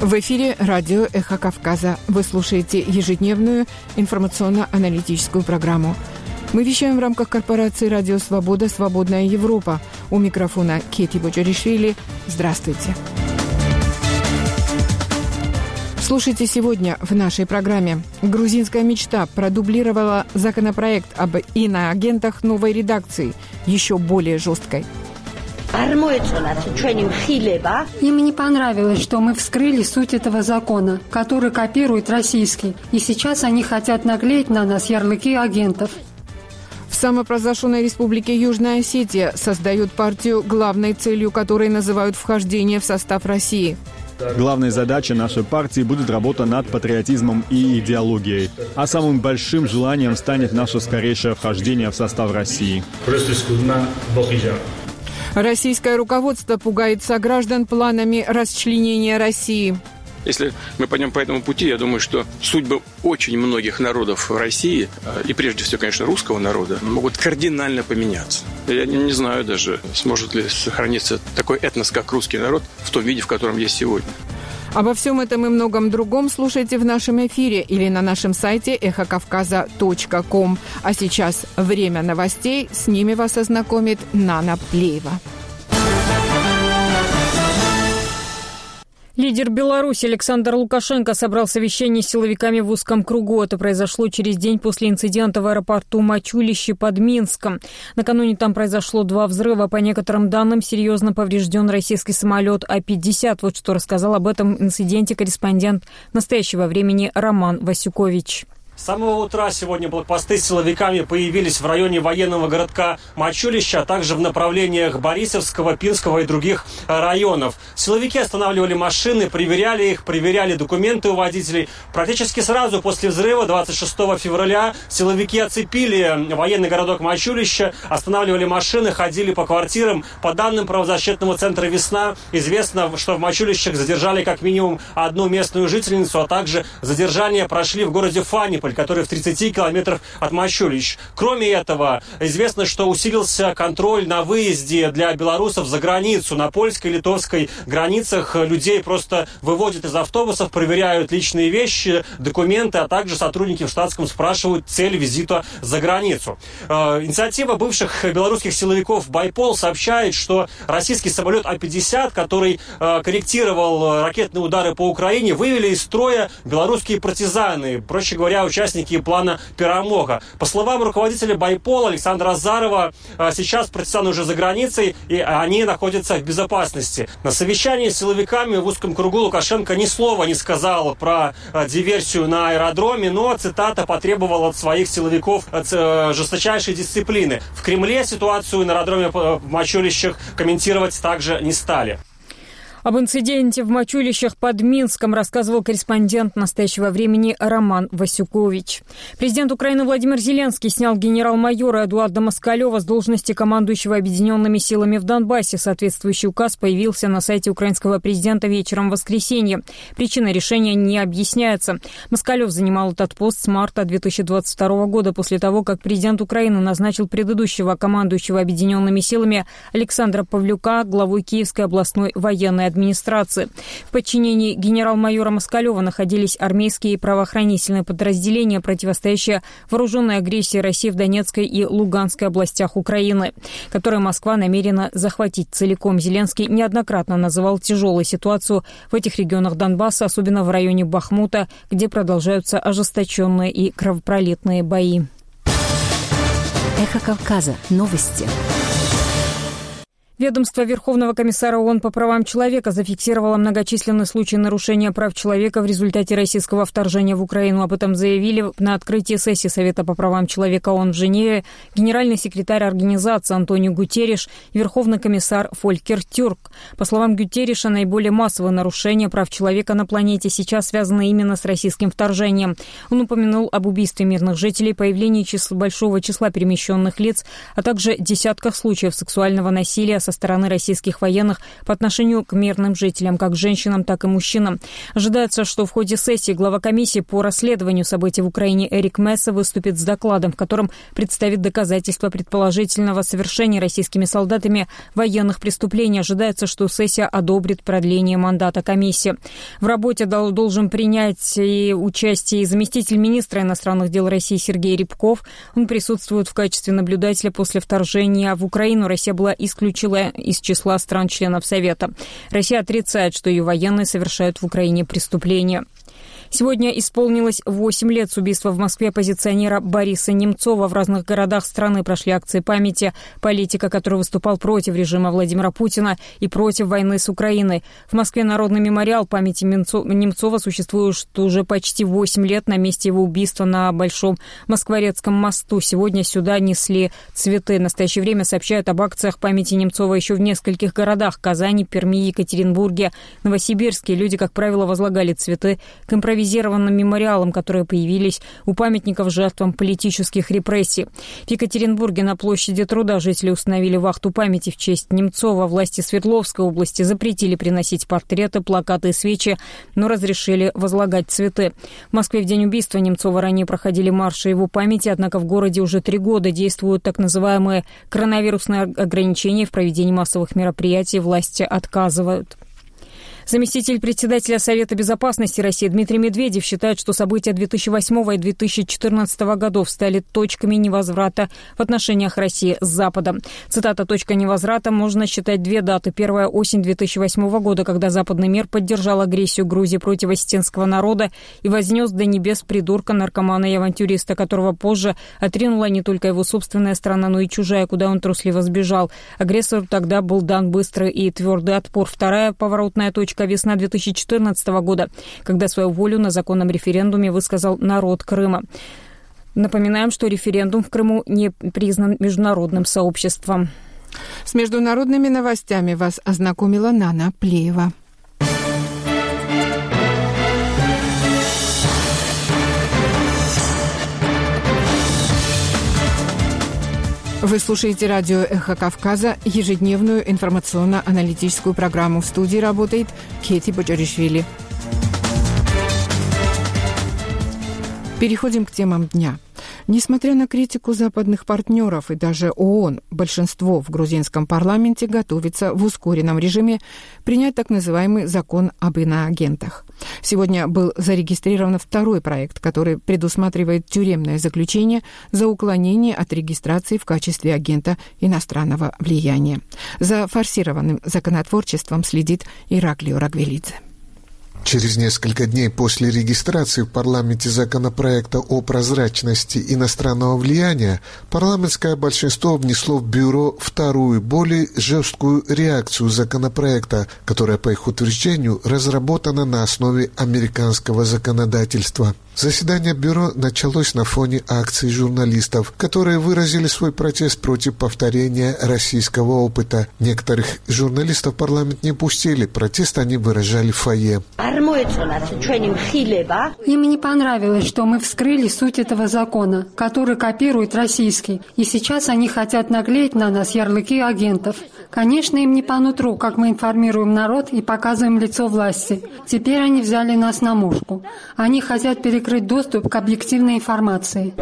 В эфире радио «Эхо Кавказа». Вы слушаете ежедневную информационно-аналитическую программу. Мы вещаем в рамках корпорации «Радио Свобода. Свободная Европа». У микрофона Кети Боджаришвили. Здравствуйте. Слушайте сегодня в нашей программе. Грузинская мечта продублировала законопроект об иноагентах новой редакции, еще более жесткой. Им не понравилось, что мы вскрыли суть этого закона, который копирует российский. И сейчас они хотят наклеить на нас ярлыки агентов. В самопровозглашенной республике Южная Осетия создают партию, главной целью которой называют вхождение в состав России. Главной задачей нашей партии будет работа над патриотизмом и идеологией. А самым большим желанием станет наше скорейшее вхождение в состав России. Российское руководство пугает сограждан планами расчленения России. Если мы пойдем по этому пути, я думаю, что судьбы очень многих народов в России, и прежде всего, конечно, русского народа, могут кардинально поменяться. Я не знаю даже, сможет ли сохраниться такой этнос, как русский народ, в том виде, в котором есть сегодня. Обо всем этом и многом другом слушайте в нашем эфире или на нашем сайте эхокавказа.ком. А сейчас время новостей. С ними вас ознакомит Нана Плеева. Лидер Беларуси Александр Лукашенко собрал совещание с силовиками в узком кругу. Это произошло через день после инцидента в аэропорту Мачулище под Минском. Накануне там произошло 2 взрыва. По некоторым данным, серьезно поврежден российский самолет А-50. Вот что рассказал об этом инциденте корреспондент настоящего времени Роман Васюкович. С самого утра сегодня блокпосты с силовиками появились в районе военного городка Мачулище, а также в направлениях Борисовского, Пинского и других районов. Силовики останавливали машины, проверяли их, проверяли документы у водителей. Практически сразу после взрыва 26 февраля силовики оцепили военный городок Мачулище, останавливали машины, ходили по квартирам. По данным правозащитного центра «Весна», известно, что в Мачулищах задержали как минимум одну местную жительницу, а также задержания прошли в городе Фаниполь, который в 30 километрах от Мачулищ. Кроме этого, известно, что усилился контроль на выезде для белорусов за границу. На польской и литовской границах людей просто выводят из автобусов, проверяют личные вещи, документы, а также сотрудники в штатском спрашивают цель визита за границу. Инициатива бывших белорусских силовиков «Байпол» сообщает, что российский самолет А-50, который корректировал ракетные удары по Украине, вывели из строя белорусские партизаны, проще говоря, участники плана «Перемога». По словам руководителя «Байпола» Александра Азарова, сейчас партизаны уже за границей, и они находятся в безопасности. На совещании с силовиками в узком кругу Лукашенко ни слова не сказал про диверсию на аэродроме, но, цитата, потребовал от своих силовиков жесточайшей дисциплины. В Кремле ситуацию на аэродроме в Мачулищах комментировать также не стали. Об инциденте в Мачулищах под Минском рассказывал корреспондент настоящего времени Роман Васюкович. Президент Украины Владимир Зеленский снял генерал-майора Эдуарда Москалева с должности командующего объединенными силами в Донбассе. Соответствующий указ появился на сайте украинского президента вечером в воскресенье. Причина решения не объясняется. Москалев занимал этот пост с марта 2022 года, после того, как президент Украины назначил предыдущего командующего объединенными силами Александра Павлюка главой Киевской областной военной администрации. В подчинении генерал-майора Москалева находились армейские и правоохранительные подразделения, противостоящие вооруженной агрессии России в Донецкой и Луганской областях Украины, которые Москва намерена захватить целиком. Зеленский неоднократно называл тяжелую ситуацию в этих регионах Донбасса, особенно в районе Бахмута, где продолжаются ожесточенные и кровопролитные бои. Эхо Кавказа. Новости. Ведомство Верховного комиссара ООН по правам человека зафиксировало многочисленные случаи нарушения прав человека в результате российского вторжения в Украину. Об этом заявили на открытии сессии Совета по правам человека ООН в Женеве генеральный секретарь организации Антонио Гутерриш и Верховный комиссар Фолькер Тюрк. По словам Гутерриша, наиболее массовые нарушения прав человека на планете сейчас связаны именно с российским вторжением. Он упомянул об убийстве мирных жителей, появлении большого числа перемещенных лиц, а также десятках случаев сексуального насилия со со стороны российских военных по отношению к мирным жителям, как женщинам, так и мужчинам. Ожидается, что в ходе сессии глава комиссии по расследованию событий в Украине Эрик Месса выступит с докладом, в котором представит доказательства предположительного совершения российскими солдатами военных преступлений. Ожидается, что сессия одобрит продление мандата комиссии. В работе должен принять и участие и заместитель министра иностранных дел России Сергей Рябков. Он присутствует в качестве наблюдателя после вторжения в Украину. Россия была исключена из числа стран-членов Совета. Россия отрицает, что ее военные совершают в Украине преступления. Сегодня исполнилось 8 лет с убийства в Москве оппозиционера Бориса Немцова. В разных городах страны прошли акции памяти политика, который выступал против режима Владимира Путина и против войны с Украиной. В Москве Народный мемориал памяти Немцова существует уже почти 8 лет на месте его убийства на Большом Москворецком мосту. Сегодня сюда несли цветы. В настоящее время сообщают об акциях памяти Немцова еще в нескольких городах: Казани, Перми, Екатеринбурге, Новосибирске. Люди, как правило, возлагали цветы к импровизированным мемориалам, которые появились у памятников жертвам политических репрессий. В Екатеринбурге на площади Труда жители установили вахту памяти в честь Немцова. Власти Свердловской области запретили приносить портреты, плакаты и свечи, но разрешили возлагать цветы. В Москве в день убийства Немцова ранее проходили марши его памяти, однако в городе уже 3 года действуют так называемые коронавирусные ограничения. В проведении массовых мероприятий власти отказывают. Заместитель председателя Совета безопасности России Дмитрий Медведев считает, что события 2008 и 2014 годов стали точками невозврата в отношениях России с Западом. Цитата: «Точка невозврата можно считать 2 даты. Первая — осень 2008 года, когда западный мир поддержал агрессию Грузии против осетинского народа и вознес до небес придурка, наркомана и авантюриста, которого позже отринула не только его собственная страна, но и чужая, куда он трусливо сбежал. Агрессору тогда был дан быстрый и твердый отпор. Вторая поворотная точка — весна 2014 года, когда свою волю на законном референдуме высказал народ Крыма». Напоминаем, что референдум в Крыму не признан международным сообществом. С международными новостями вас ознакомила Нана Плеева. Вы слушаете радио «Эхо Кавказа», ежедневную информационно-аналитическую программу. В студии работает Кети Бочаришвили. Переходим к темам дня. Несмотря на критику западных партнеров и даже ООН, большинство в грузинском парламенте готовится в ускоренном режиме принять так называемый закон об иноагентах. Сегодня был зарегистрирован 2-й проект, который предусматривает тюремное заключение за уклонение от регистрации в качестве агента иностранного влияния. За форсированным законотворчеством следит Ираклио Рагвелидзе. Через несколько дней после регистрации в парламенте законопроекта о прозрачности иностранного влияния парламентское большинство внесло в бюро 2-ю, более жесткую реакцию законопроекта, которая, по их утверждению, разработана на основе американского законодательства. Заседание бюро началось на фоне акций журналистов, которые выразили свой протест против повторения российского опыта. Некоторых журналистов в парламент не пустили, протест они выражали в фойе. Им не понравилось, что мы вскрыли суть этого закона, который копирует российский, и сейчас они хотят наклеить на нас ярлыки агентов. Конечно, им не по нутру, как мы информируем народ и показываем лицо власти. Теперь они взяли нас на мушку. Они хотят перекрыть доступ к объективной информации.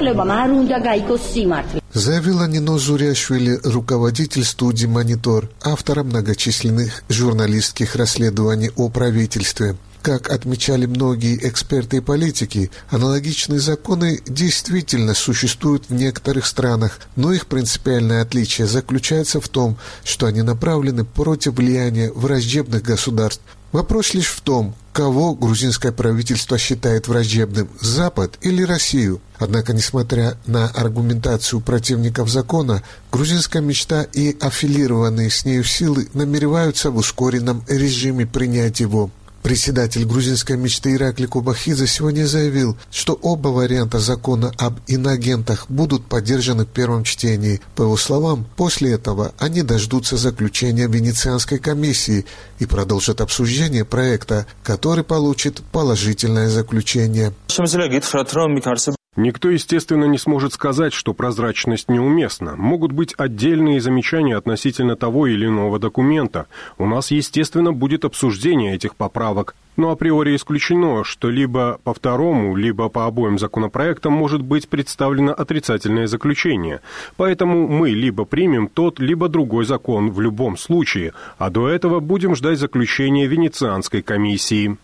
Заявила Нино Зуряшвили, руководитель студии «Монитор», автора многочисленных журналистских расследований о правительстве. Как отмечали многие эксперты и политики, аналогичные законы действительно существуют в некоторых странах, но их принципиальное отличие заключается в том, что они направлены против влияния враждебных государств. Вопрос лишь в том, кого грузинское правительство считает враждебным – Запад или Россию. Однако, несмотря на аргументацию противников закона, грузинская мечта и аффилированные с нею силы намереваются в ускоренном режиме принять его. Председатель грузинской мечты Иракли Кубахидзе сегодня заявил, что оба варианта закона об иноагентах будут поддержаны в первом чтении. По его словам, после этого они дождутся заключения Венецианской комиссии и продолжат обсуждение проекта, который получит положительное заключение. Никто, естественно, не сможет сказать, что прозрачность неуместна. Могут быть отдельные замечания относительно того или иного документа. У нас, естественно, будет обсуждение этих поправок. Но априори исключено, что либо по второму, либо по обоим законопроектам может быть представлено отрицательное заключение. Поэтому мы либо примем тот, либо другой закон в любом случае, а до этого будем ждать заключения Венецианской комиссии.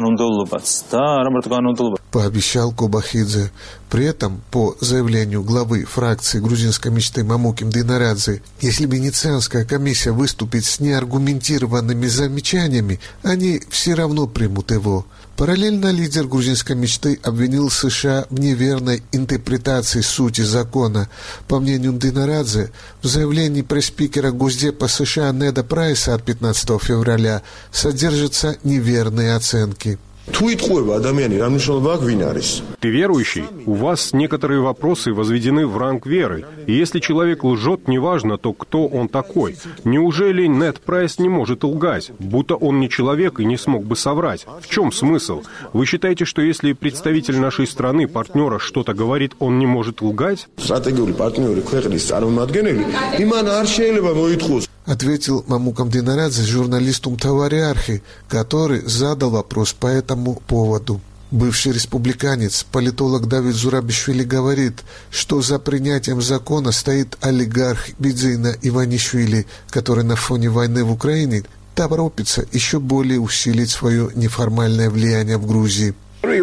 Пообещал Кобахидзе. При этом, по заявлению главы фракции грузинской мечты Мамуким Динарадзе, если Венецианская комиссия выступит с неаргументированными замечаниями, они все равно примут его. Параллельно лидер грузинской мечты обвинил США в неверной интерпретации сути закона. По мнению Динарадзе, в заявлении пресс-спикера Госдепа США Неда Прайса от 15 февраля содержатся неверные оценки. Ты верующий? У вас некоторые вопросы возведены в ранг веры. И если человек лжет, неважно, то кто он такой. Неужели Нед Прайс не может лгать, будто он не человек и не смог бы соврать? В чем смысл? Вы считаете, что если представитель нашей страны, партнера, что-то говорит, он не может лгать? Ответил Мамукам Динарадзе журналисту Мтавари Архи, который задал вопрос по этому поводу. Бывший республиканец, политолог Давид Зурабишвили говорит, что за принятием закона стоит олигарх Бидзина Иванишвили, который на фоне войны в Украине торопится еще более усилить свое неформальное влияние в Грузии.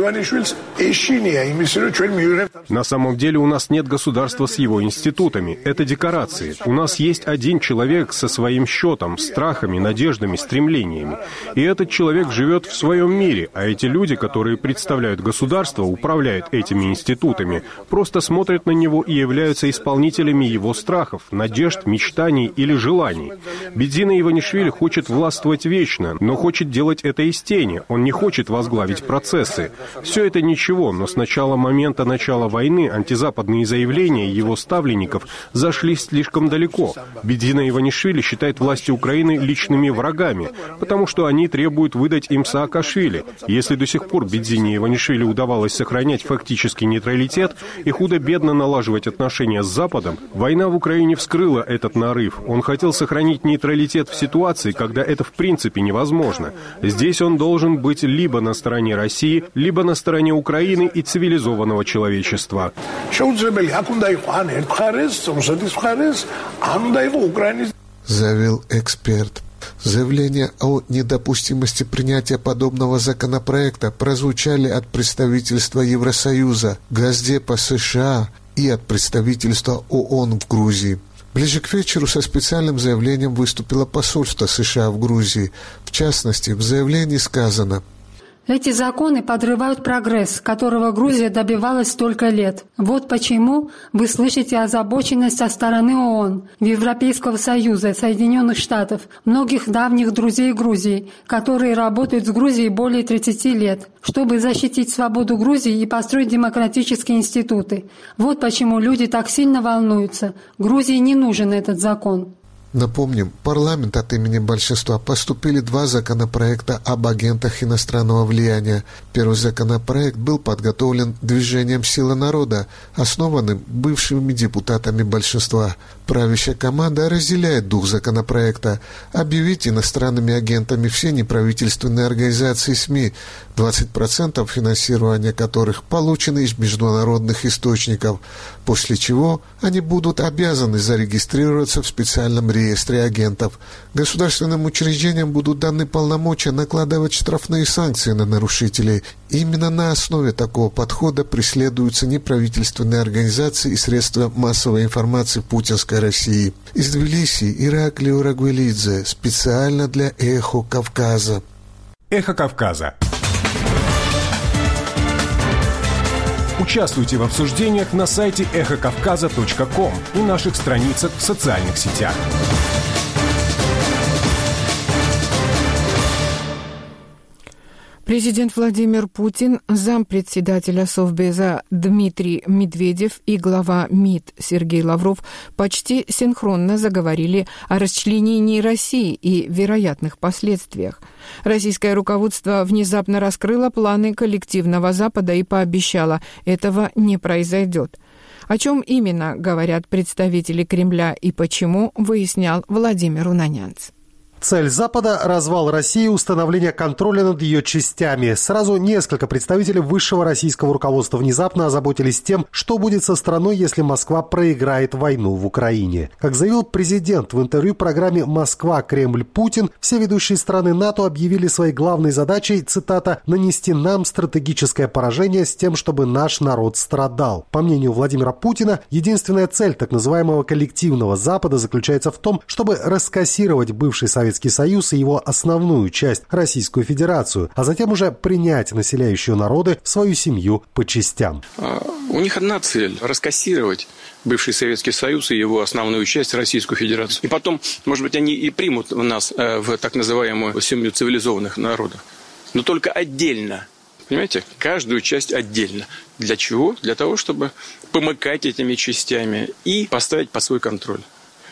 На самом деле у нас нет государства с его институтами. Это декорации. У нас есть один человек со своим счетом, страхами, надеждами, стремлениями. И этот человек живет в своем мире, а эти люди, которые представляют государство, управляют этими институтами, просто смотрят на него и являются исполнителями его страхов, надежд, мечтаний или желаний. Бидзина Иванишвили хочет властвовать вечно, но хочет делать это из тени. Он не хочет возглавить процессы. Все это ничего, но с начала войны антизападные заявления его ставленников зашли слишком далеко. Бидзина Иванишвили считает власти Украины личными врагами, потому что они требуют выдать им Саакашвили. Если до сих пор Бидзине Иванишвили удавалось сохранять фактический нейтралитет и худо-бедно налаживать отношения с Западом, война в Украине вскрыла этот нарыв. Он хотел сохранить нейтралитет в ситуации, когда это в принципе невозможно. Здесь он должен быть либо на стороне России, либо на стороне Украины и цивилизованного человечества. Заявил эксперт. Заявления о недопустимости принятия подобного законопроекта прозвучали от представительства Евросоюза, Госдепа США и от представительства ООН в Грузии. Ближе к вечеру со специальным заявлением выступило посольство США в Грузии. В частности, в заявлении сказано: эти законы подрывают прогресс, которого Грузия добивалась столько лет. Вот почему вы слышите озабоченность со стороны ООН, Европейского Союза, Соединенных Штатов, многих давних друзей Грузии, которые работают с Грузией более 30 лет, чтобы защитить свободу Грузии и построить демократические институты. Вот почему люди так сильно волнуются. Грузии не нужен этот закон. Напомним, в парламент от имени большинства поступили 2 законопроекта об агентах иностранного влияния. Первый законопроект был подготовлен движением «Сила народа», основанным бывшими депутатами большинства. Правящая команда разделяет дух законопроекта – объявить иностранными агентами все неправительственные организации СМИ, 20% финансирования которых получены из международных источников, после чего они будут обязаны зарегистрироваться в специальном реестре агентов. Государственным учреждениям будут даны полномочия накладывать штрафные санкции на нарушителей. Именно на основе такого подхода преследуются неправительственные организации и средства массовой информации путинской России. Из Тбилиси Ираклио Рагвелидзе специально для «Эхо Кавказа». «Эхо Кавказа». Участвуйте в обсуждениях на сайте эхокавказа.ком и наших страницах в социальных сетях. Президент Владимир Путин, зампредседателя Совбеза Дмитрий Медведев и глава МИД Сергей Лавров почти синхронно заговорили о расчленении России и вероятных последствиях. Российское руководство внезапно раскрыло планы коллективного Запада и пообещало, этого не произойдет. О чем именно говорят представители Кремля и почему, выяснял Владимир Унанянц. Цель Запада – развал России и установление контроля над ее частями. Сразу несколько представителей высшего российского руководства внезапно озаботились тем, что будет со страной, если Москва проиграет войну в Украине. Как заявил президент в интервью программе «Москва, Кремль, Путин», все ведущие страны НАТО объявили своей главной задачей, цитата, «нанести нам стратегическое поражение с тем, чтобы наш народ страдал». По мнению Владимира Путина, единственная цель так называемого коллективного Запада заключается в том, чтобы раскассировать бывший Советский Союз и его основную часть, Российскую Федерацию, а затем уже принять населяющие народы в свою семью по частям. У них одна цель – раскассировать бывший Советский Союз и его основную часть, Российскую Федерацию. И потом, может быть, они и примут нас в так называемую семью цивилизованных народов. Но только отдельно. Понимаете? Каждую часть отдельно. Для чего? Для того, чтобы помыкать этими частями и поставить под свой контроль.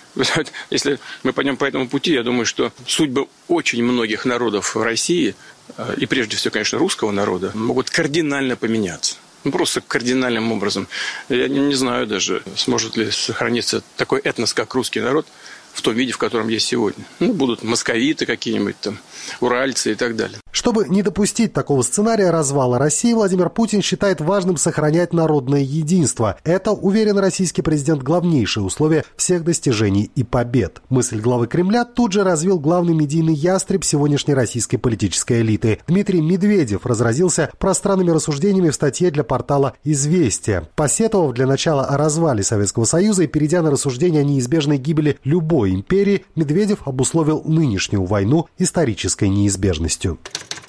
Если мы пойдем по этому пути, я думаю, что судьбы очень многих народов в России, и прежде всего, конечно, русского народа, могут кардинально поменяться. Просто кардинальным образом. Я не знаю даже, сможет ли сохраниться такой этнос, как русский народ, в том виде, в котором есть сегодня. Будут московиты какие-нибудь там, уральцы и так далее. Чтобы не допустить такого сценария развала России, Владимир Путин считает важным сохранять народное единство. Это, уверен российский президент, главнейшее условие всех достижений и побед. Мысль главы Кремля тут же развил главный медийный ястреб сегодняшней российской политической элиты. Дмитрий Медведев разразился пространными рассуждениями в статье для портала «Известия». Посетовав для начала о развале Советского Союза и перейдя на рассуждения о неизбежной гибели любой империи, Медведев обусловил нынешнюю войну исторической неизбежностью.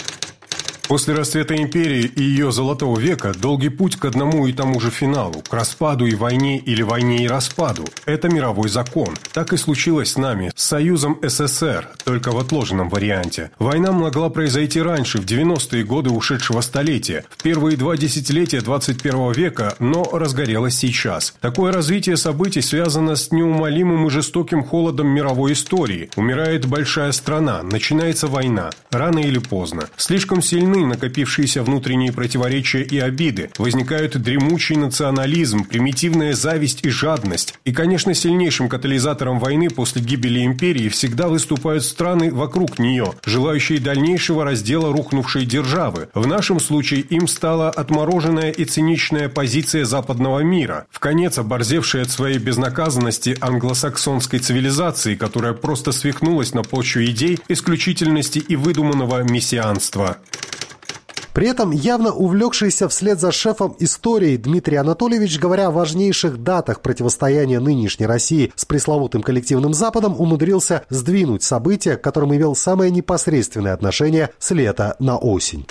После расцвета империи и ее золотого века долгий путь к одному и тому же финалу, к распаду и войне или войне и распаду. Это мировой закон. Так и случилось с нами, с Союзом СССР, только в отложенном варианте. Война могла произойти раньше, в 90-е годы ушедшего столетия, в первые 2 десятилетия 21 века, но разгорелась сейчас. Такое развитие событий связано с неумолимым и жестоким холодом мировой истории. Умирает большая страна, начинается война. Рано или поздно. Слишком сильны накопившиеся внутренние противоречия и обиды, возникают дремучий национализм, примитивная зависть и жадность. И, конечно, сильнейшим катализатором войны после гибели империи всегда выступают страны вокруг нее, желающие дальнейшего раздела рухнувшей державы. В нашем случае им стала отмороженная и циничная позиция западного мира, вконец оборзевшая от своей безнаказанности англосаксонской цивилизации, которая просто свихнулась на почве идей исключительности и выдуманного мессианства. При этом явно увлекшийся вслед за шефом истории Дмитрий Анатольевич, говоря о важнейших датах противостояния нынешней России с пресловутым коллективным Западом, умудрился сдвинуть события, к которым имел самое непосредственное отношение с лета на осень.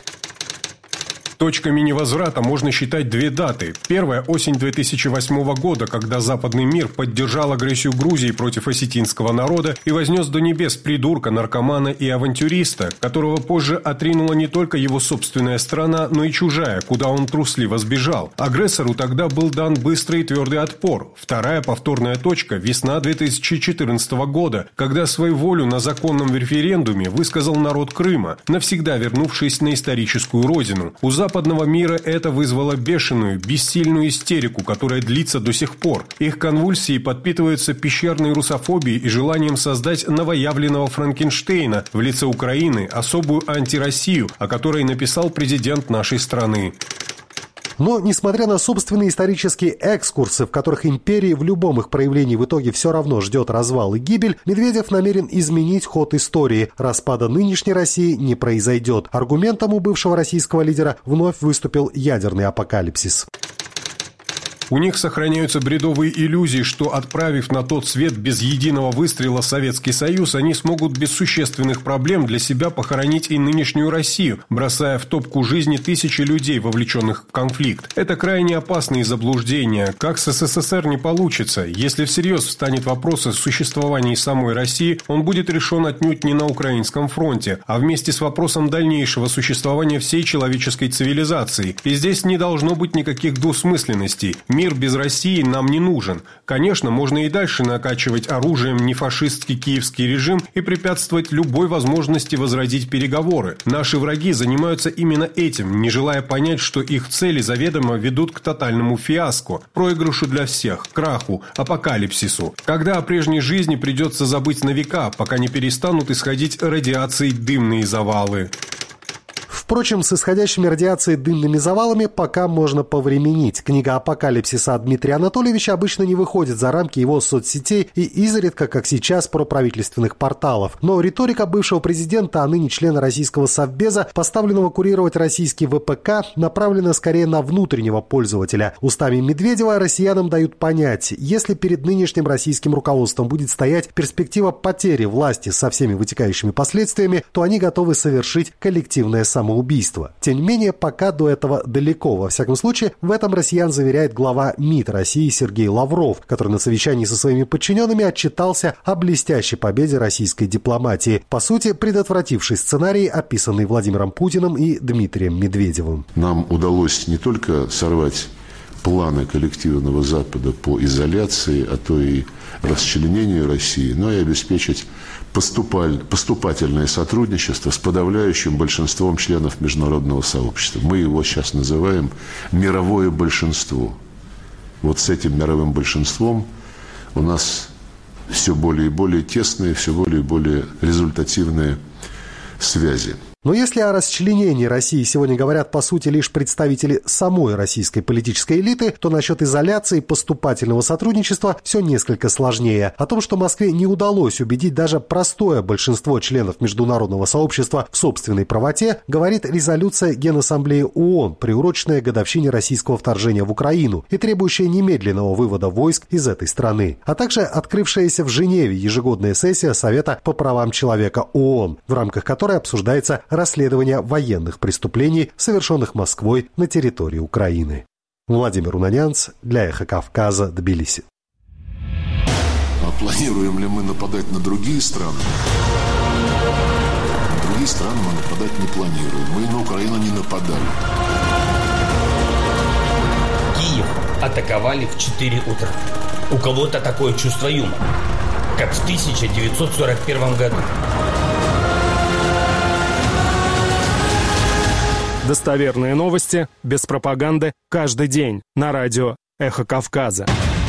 Точками невозврата можно считать 2 даты. Первая – осень 2008 года, когда западный мир поддержал агрессию Грузии против осетинского народа и вознес до небес придурка, наркомана и авантюриста, которого позже отринула не только его собственная страна, но и чужая, куда он трусливо сбежал. Агрессору тогда был дан быстрый и твердый отпор. Вторая повторная точка – весна 2014 года, когда свою волю на законном референдуме высказал народ Крыма, навсегда вернувшись на историческую родину. У западного мира это вызвало бешеную, бессильную истерику, которая длится до сих пор. Их конвульсии подпитываются пещерной русофобией и желанием создать новоявленного Франкенштейна в лице Украины, особую антироссию, о которой написал президент нашей страны. Но, несмотря на собственные исторические экскурсы, в которых империи в любом их проявлении в итоге все равно ждет развал и гибель, Медведев намерен изменить ход истории. Распада нынешней России не произойдет. Аргументом у бывшего российского лидера вновь выступил ядерный апокалипсис. У них сохраняются бредовые иллюзии, что, отправив на тот свет без единого выстрела Советский Союз, они смогут без существенных проблем для себя похоронить и нынешнюю Россию, бросая в топку жизни тысячи людей, вовлеченных в конфликт. Это крайне опасные заблуждения. Как с СССР не получится. Если всерьез встанет вопрос о существовании самой России, он будет решен отнюдь не на украинском фронте, а вместе с вопросом дальнейшего существования всей человеческой цивилизации. И здесь не должно быть никаких двусмысленностей. Мир без России нам не нужен. Конечно, можно и дальше накачивать оружием нефашистский киевский режим и препятствовать любой возможности возродить переговоры. Наши враги занимаются именно этим, не желая понять, что их цели заведомо ведут к тотальному фиаско, проигрышу для всех, краху, апокалипсису. Когда о прежней жизни придется забыть на века, пока не перестанут исходить радиацией дымные завалы. Впрочем, с исходящими радиацией дымными завалами пока можно повременить. Книга «Апокалипсиса» Дмитрия Анатольевича обычно не выходит за рамки его соцсетей и изредка, как сейчас, проправительственных порталов. Но риторика бывшего президента, а ныне члена российского Совбеза, поставленного курировать российский ВПК, направлена скорее на внутреннего пользователя. Устами Медведева россиянам дают понять, если перед нынешним российским руководством будет стоять перспектива потери власти со всеми вытекающими последствиями, то они готовы совершить коллективное самоубийство. Тем не менее, пока до этого далеко. Во всяком случае, в этом россиян заверяет глава МИД России Сергей Лавров, который на совещании со своими подчиненными отчитался о блестящей победе российской дипломатии, по сути, предотвративший сценарий, описанный Владимиром Путиным и Дмитрием Медведевым. Нам удалось не только сорвать планы коллективного Запада по изоляции, а то и расчленению России, но и обеспечить поступательное сотрудничество с подавляющим большинством членов международного сообщества. Мы его сейчас называем мировое большинство. Вот с этим мировым большинством у нас все более и более тесные, все более и более результативные связи. Но если о расчленении России сегодня говорят, по сути, лишь представители самой российской политической элиты, то насчет изоляции и поступательного сотрудничества все несколько сложнее. О том, что Москве не удалось убедить даже простое большинство членов международного сообщества в собственной правоте, говорит резолюция Генассамблеи ООН, приуроченная к годовщине российского вторжения в Украину и требующая немедленного вывода войск из этой страны, а также открывшаяся в Женеве ежегодная сессия Совета по правам человека ООН, в рамках которой обсуждается расследование военных преступлений, совершенных Москвой на территории Украины. Владимир Унанянц для «Эхо Кавказа», Тбилиси. А планируем ли мы нападать на другие страны? На другие страны мы нападать не планируем. Мы на Украину не нападали. Киев атаковали в 4 утра. У кого-то такое чувство юмора, как в 1941 году. Достоверные новости, без пропаганды, каждый день на радио «Эхо Кавказа».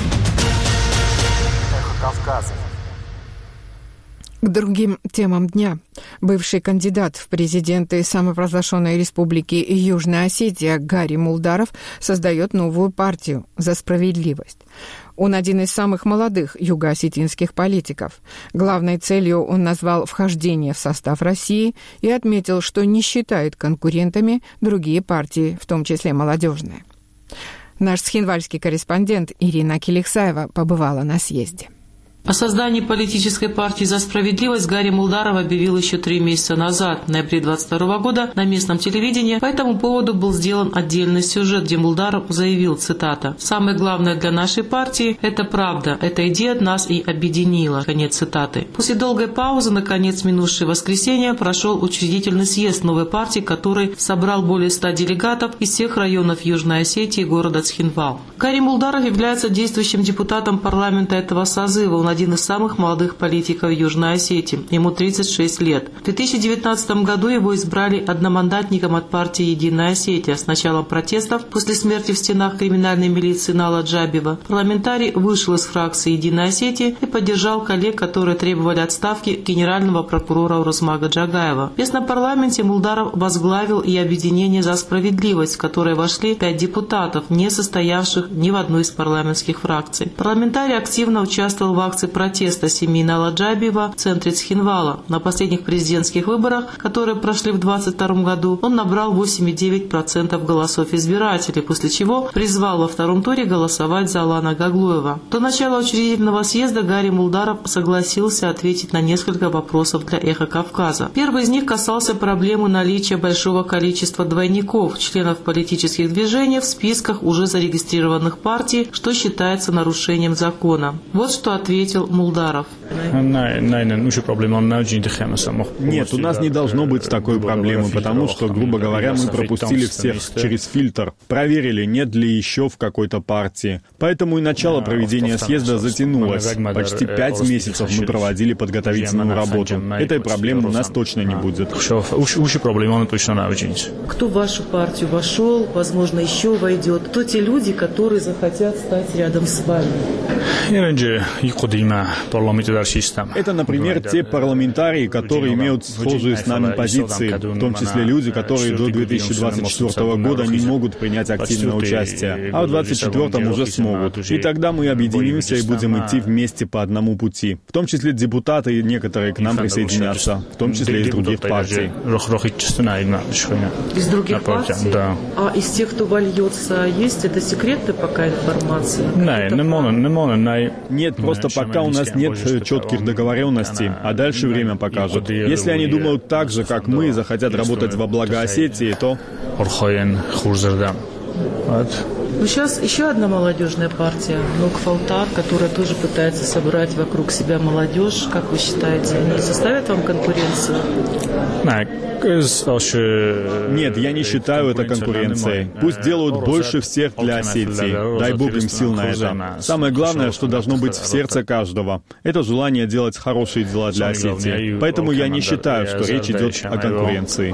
«Эхо Кавказа». К другим темам дня. Бывший кандидат в президенты самопровозглашенной республики Южная Осетия Гарри Мулдаров создает новую партию «За справедливость». Он один из самых молодых юго-осетинских политиков. Главной целью он назвал вхождение в состав России и отметил, что не считает конкурентами другие партии, в том числе молодежные. Наш схинвальский корреспондент Ирина Киликсаева побывала на съезде. О создании политической партии «За справедливость» Гарри Мулдаров объявил еще 3 месяца назад, в ноябре 2022 года, на местном телевидении. По этому поводу был сделан отдельный сюжет, где Мулдаров заявил, цитата, «Самое главное для нашей партии – это правда. Эта идея нас и объединила». Конец цитаты. После долгой паузы, наконец, минувшее воскресенье, прошел учредительный съезд новой партии, который собрал более 100 делегатов из всех районов Южной Осетии и города Цхинвал. Гарри Мулдаров является действующим депутатом парламента этого созыва. Он один из самых молодых политиков Южной Осетии. Ему 36 лет. В 2019 году его избрали одномандатником от партии «Единая Осетия». С началом протестов после смерти в стенах криминальной милиции Нала Джабева парламентарий вышел из фракции «Единая Осетия» и поддержал коллег, которые требовали отставки генерального прокурора Урусмага Джагаева. В местном парламенте Мулдаров возглавил и объединение «За справедливость», в которое вошли 5 депутатов, не состоявших ни в одной из парламентских фракций. Парламентарий активно участвовал в акции акций протеста семьи Наладжабиева в центре Цхинвала. На последних президентских выборах, которые прошли в 2022 году, он набрал 8,9% голосов избирателей, после чего призвал во втором туре голосовать за Алана Гаглуева. До начала учредительного съезда Гарри Мулдаров согласился ответить на несколько вопросов для «Эхо Кавказа». Первый из них касался проблемы наличия большого количества двойников, членов политических движений в списках уже зарегистрированных партий, что считается нарушением закона. Вот что ответил Мулдаров. Нет, у нас не должно быть такой проблемы, потому что, грубо говоря, мы пропустили всех через фильтр, проверили, нет ли еще в какой-то партии. Поэтому и начало проведения съезда затянулось. Почти 5 месяцев мы проводили подготовительную работу. Этой проблемы у нас точно не будет. Кто в вашу партию вошел, возможно, еще войдет? Кто те люди, которые захотят стать рядом с вами? Это, например, те парламентарии, которые имеют схожие с нами позиции, в том числе люди, которые до 2024 года не могут принять активное участие, а в 2024 уже смогут. И тогда мы объединимся и будем идти вместе по одному пути. В том числе депутаты и некоторые к нам присоединятся, в том числе из других партий. Из других партий? Да. А из тех, кто вольется, есть это секретная пока информация? Нет, просто пока у нас нет четких договоренностей, а дальше время покажет. Если они думают так же, как мы, и захотят работать во благо Осетии, то... Сейчас еще одна молодежная партия, Нокфалтар, которая тоже пытается собрать вокруг себя молодежь. Как вы считаете, они составят вам конкуренцию? Нет, я не считаю это конкуренцией. Пусть делают больше всех для Осетии. Дай Бог им сил на это. Самое главное, что должно быть в сердце каждого, это желание делать хорошие дела для Осетии. Поэтому я не считаю, что речь идет о конкуренции.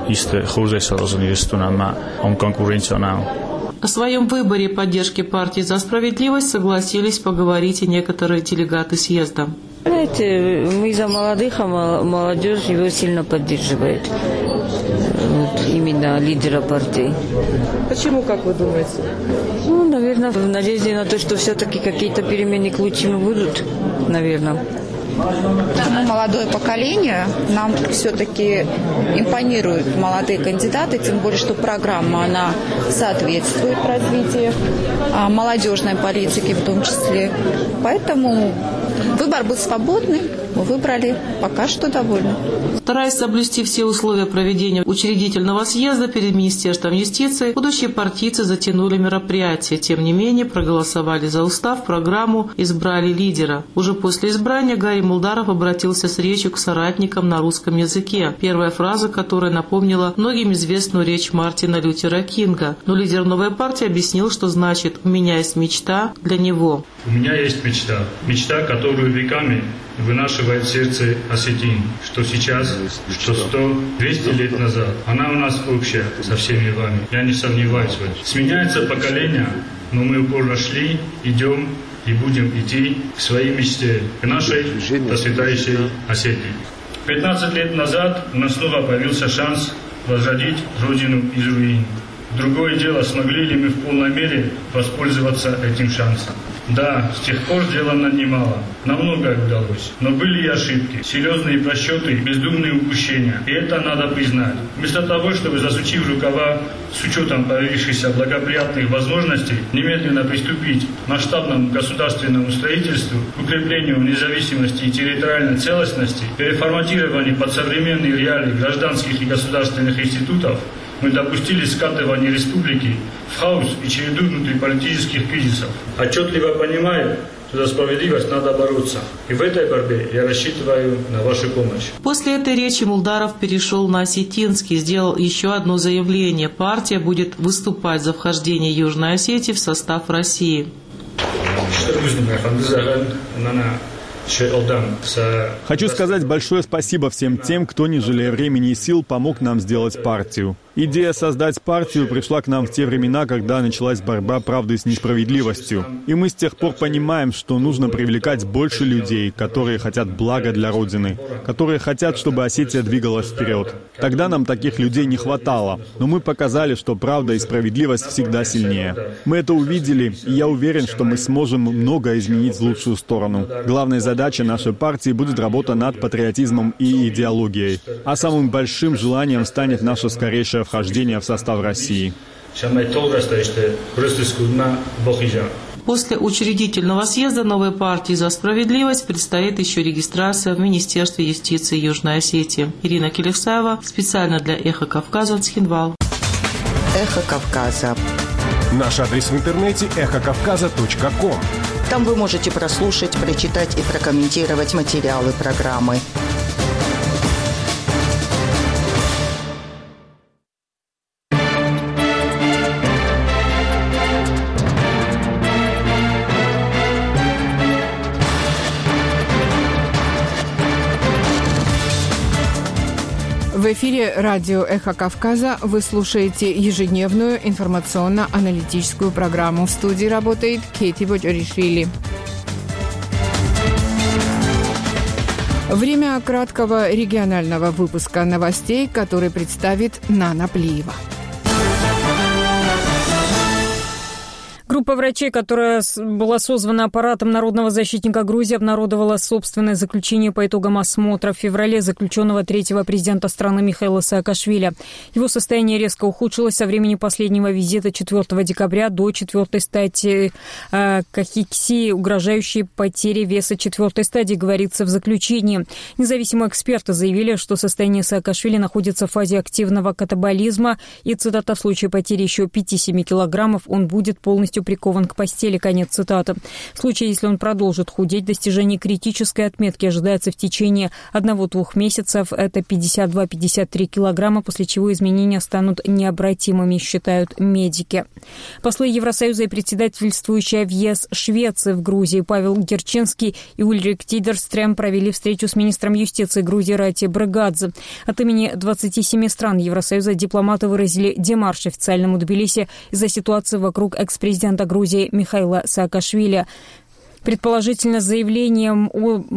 О своем выборе поддержки партии «За справедливость» согласились поговорить и некоторые делегаты съезда. Знаете, мы за молодых, а молодежь его сильно поддерживает. Именно лидера партии. Почему, как вы думаете? Наверное, в надежде на то, что все-таки какие-то перемены к лучшему будут, наверное. Молодое поколение, нам все-таки импонируют молодые кандидаты, тем более, что программа, она соответствует развитию молодежной политики в том числе. Поэтому выбор был свободный, мы выбрали, пока что довольны. Стараясь соблюсти все условия проведения учредительного съезда перед Министерством юстиции, будущие партийцы затянули мероприятие. Тем не менее, проголосовали за устав, программу, избрали лидера. Уже после избрания Гарри Мулдаров обратился с речью к соратникам на русском языке, первая фраза которой напомнила многим известную речь Мартина Лютера Кинга. Но лидер новой партии объяснил, что значит «у меня есть мечта» для него. У меня есть мечта. Мечта, которую веками вынашивает сердце осетин. Что сейчас, что 100, 200 лет назад. Она у нас общая со всеми вами. Я не сомневаюсь в этом. Сменяется поколение, но мы упорно шли, идем и будем идти к своей мечте, к нашей процветающей Осетии. 15 лет назад у нас снова появился шанс возродить Родину из руин. Другое дело, смогли ли мы в полной мере воспользоваться этим шансом. Да, с тех пор сделано немало, нам многое удалось, но были и ошибки, серьезные просчеты, бездумные упущения, и это надо признать. Вместо того, чтобы, засучив рукава, с учетом появившихся благоприятных возможностей, немедленно приступить к масштабному государственному строительству, к укреплению независимости и территориальной целостности, переформатированию под современные реалии гражданских и государственных институтов, мы допустили скатывание республики в хаос и череду внутриполитических кризисов. Отчетливо понимаю, что за справедливость надо бороться. И в этой борьбе я рассчитываю на вашу помощь. После этой речи Мулдаров перешел на осетинский, сделал еще одно заявление. Партия будет выступать за вхождение Южной Осетии в состав России. Хочу сказать большое спасибо всем тем, кто, не жалея времени и сил, помог нам сделать партию. Идея создать партию пришла к нам в те времена, когда началась борьба правды с несправедливостью. И мы с тех пор понимаем, что нужно привлекать больше людей, которые хотят блага для Родины, которые хотят, чтобы Осетия двигалась вперед. Тогда нам таких людей не хватало, но мы показали, что правда и справедливость всегда сильнее. Мы это увидели, и я уверен, что мы сможем многое изменить в лучшую сторону. Главной задачей задачей нашей партии будет работа над патриотизмом и идеологией. А самым большим желанием станет наше скорейшее вхождение в состав России. После учредительного съезда новой партии «За справедливость» предстоит еще регистрация в Министерстве юстиции Южной Осетии. Ирина Келевсаева специально для «Эхо Кавказа», Цхинвал. «Эхо Кавказа». Наш адрес в интернете эхокавказа.ком. Там вы можете прослушать, прочитать и прокомментировать материалы программы. В эфире радио «Эхо Кавказа». Вы слушаете ежедневную информационно-аналитическую программу. В студии работает Кейти Боджоришвили. Время краткого регионального выпуска новостей, который представит Нана Плиева. Группа врачей, которая была созвана аппаратом Народного защитника Грузии, обнародовала собственное заключение по итогам осмотра в феврале заключенного третьего президента страны Михаила Саакашвили. Его состояние резко ухудшилось со времени последнего визита 4 декабря до 4-й стадии кахексии, угрожающей потере веса 4-й стадии, говорится в заключении. Независимые эксперты заявили, что состояние Саакашвили находится в фазе активного катаболизма, и, цитата, в случае потери еще 5-7 килограммов он будет полностью прикован к постели, конец цитаты. В случае, если он продолжит худеть, достижение критической отметки ожидается в течение 1-2 месяцев. Это 52-53 килограмма, после чего изменения станут необратимыми, считают медики. Послы Евросоюза и председательствующая в ЕС Швеции в Грузии Павел Герчинский и Ульрик Тидерстрем провели встречу с министром юстиции Грузии Рати Брыгадзе. От имени 27 стран Евросоюза дипломаты выразили демарш официальному Тбилиси из-за ситуации вокруг экс-президента Грузии Михаила Саакашвили. Предположительно, с заявлением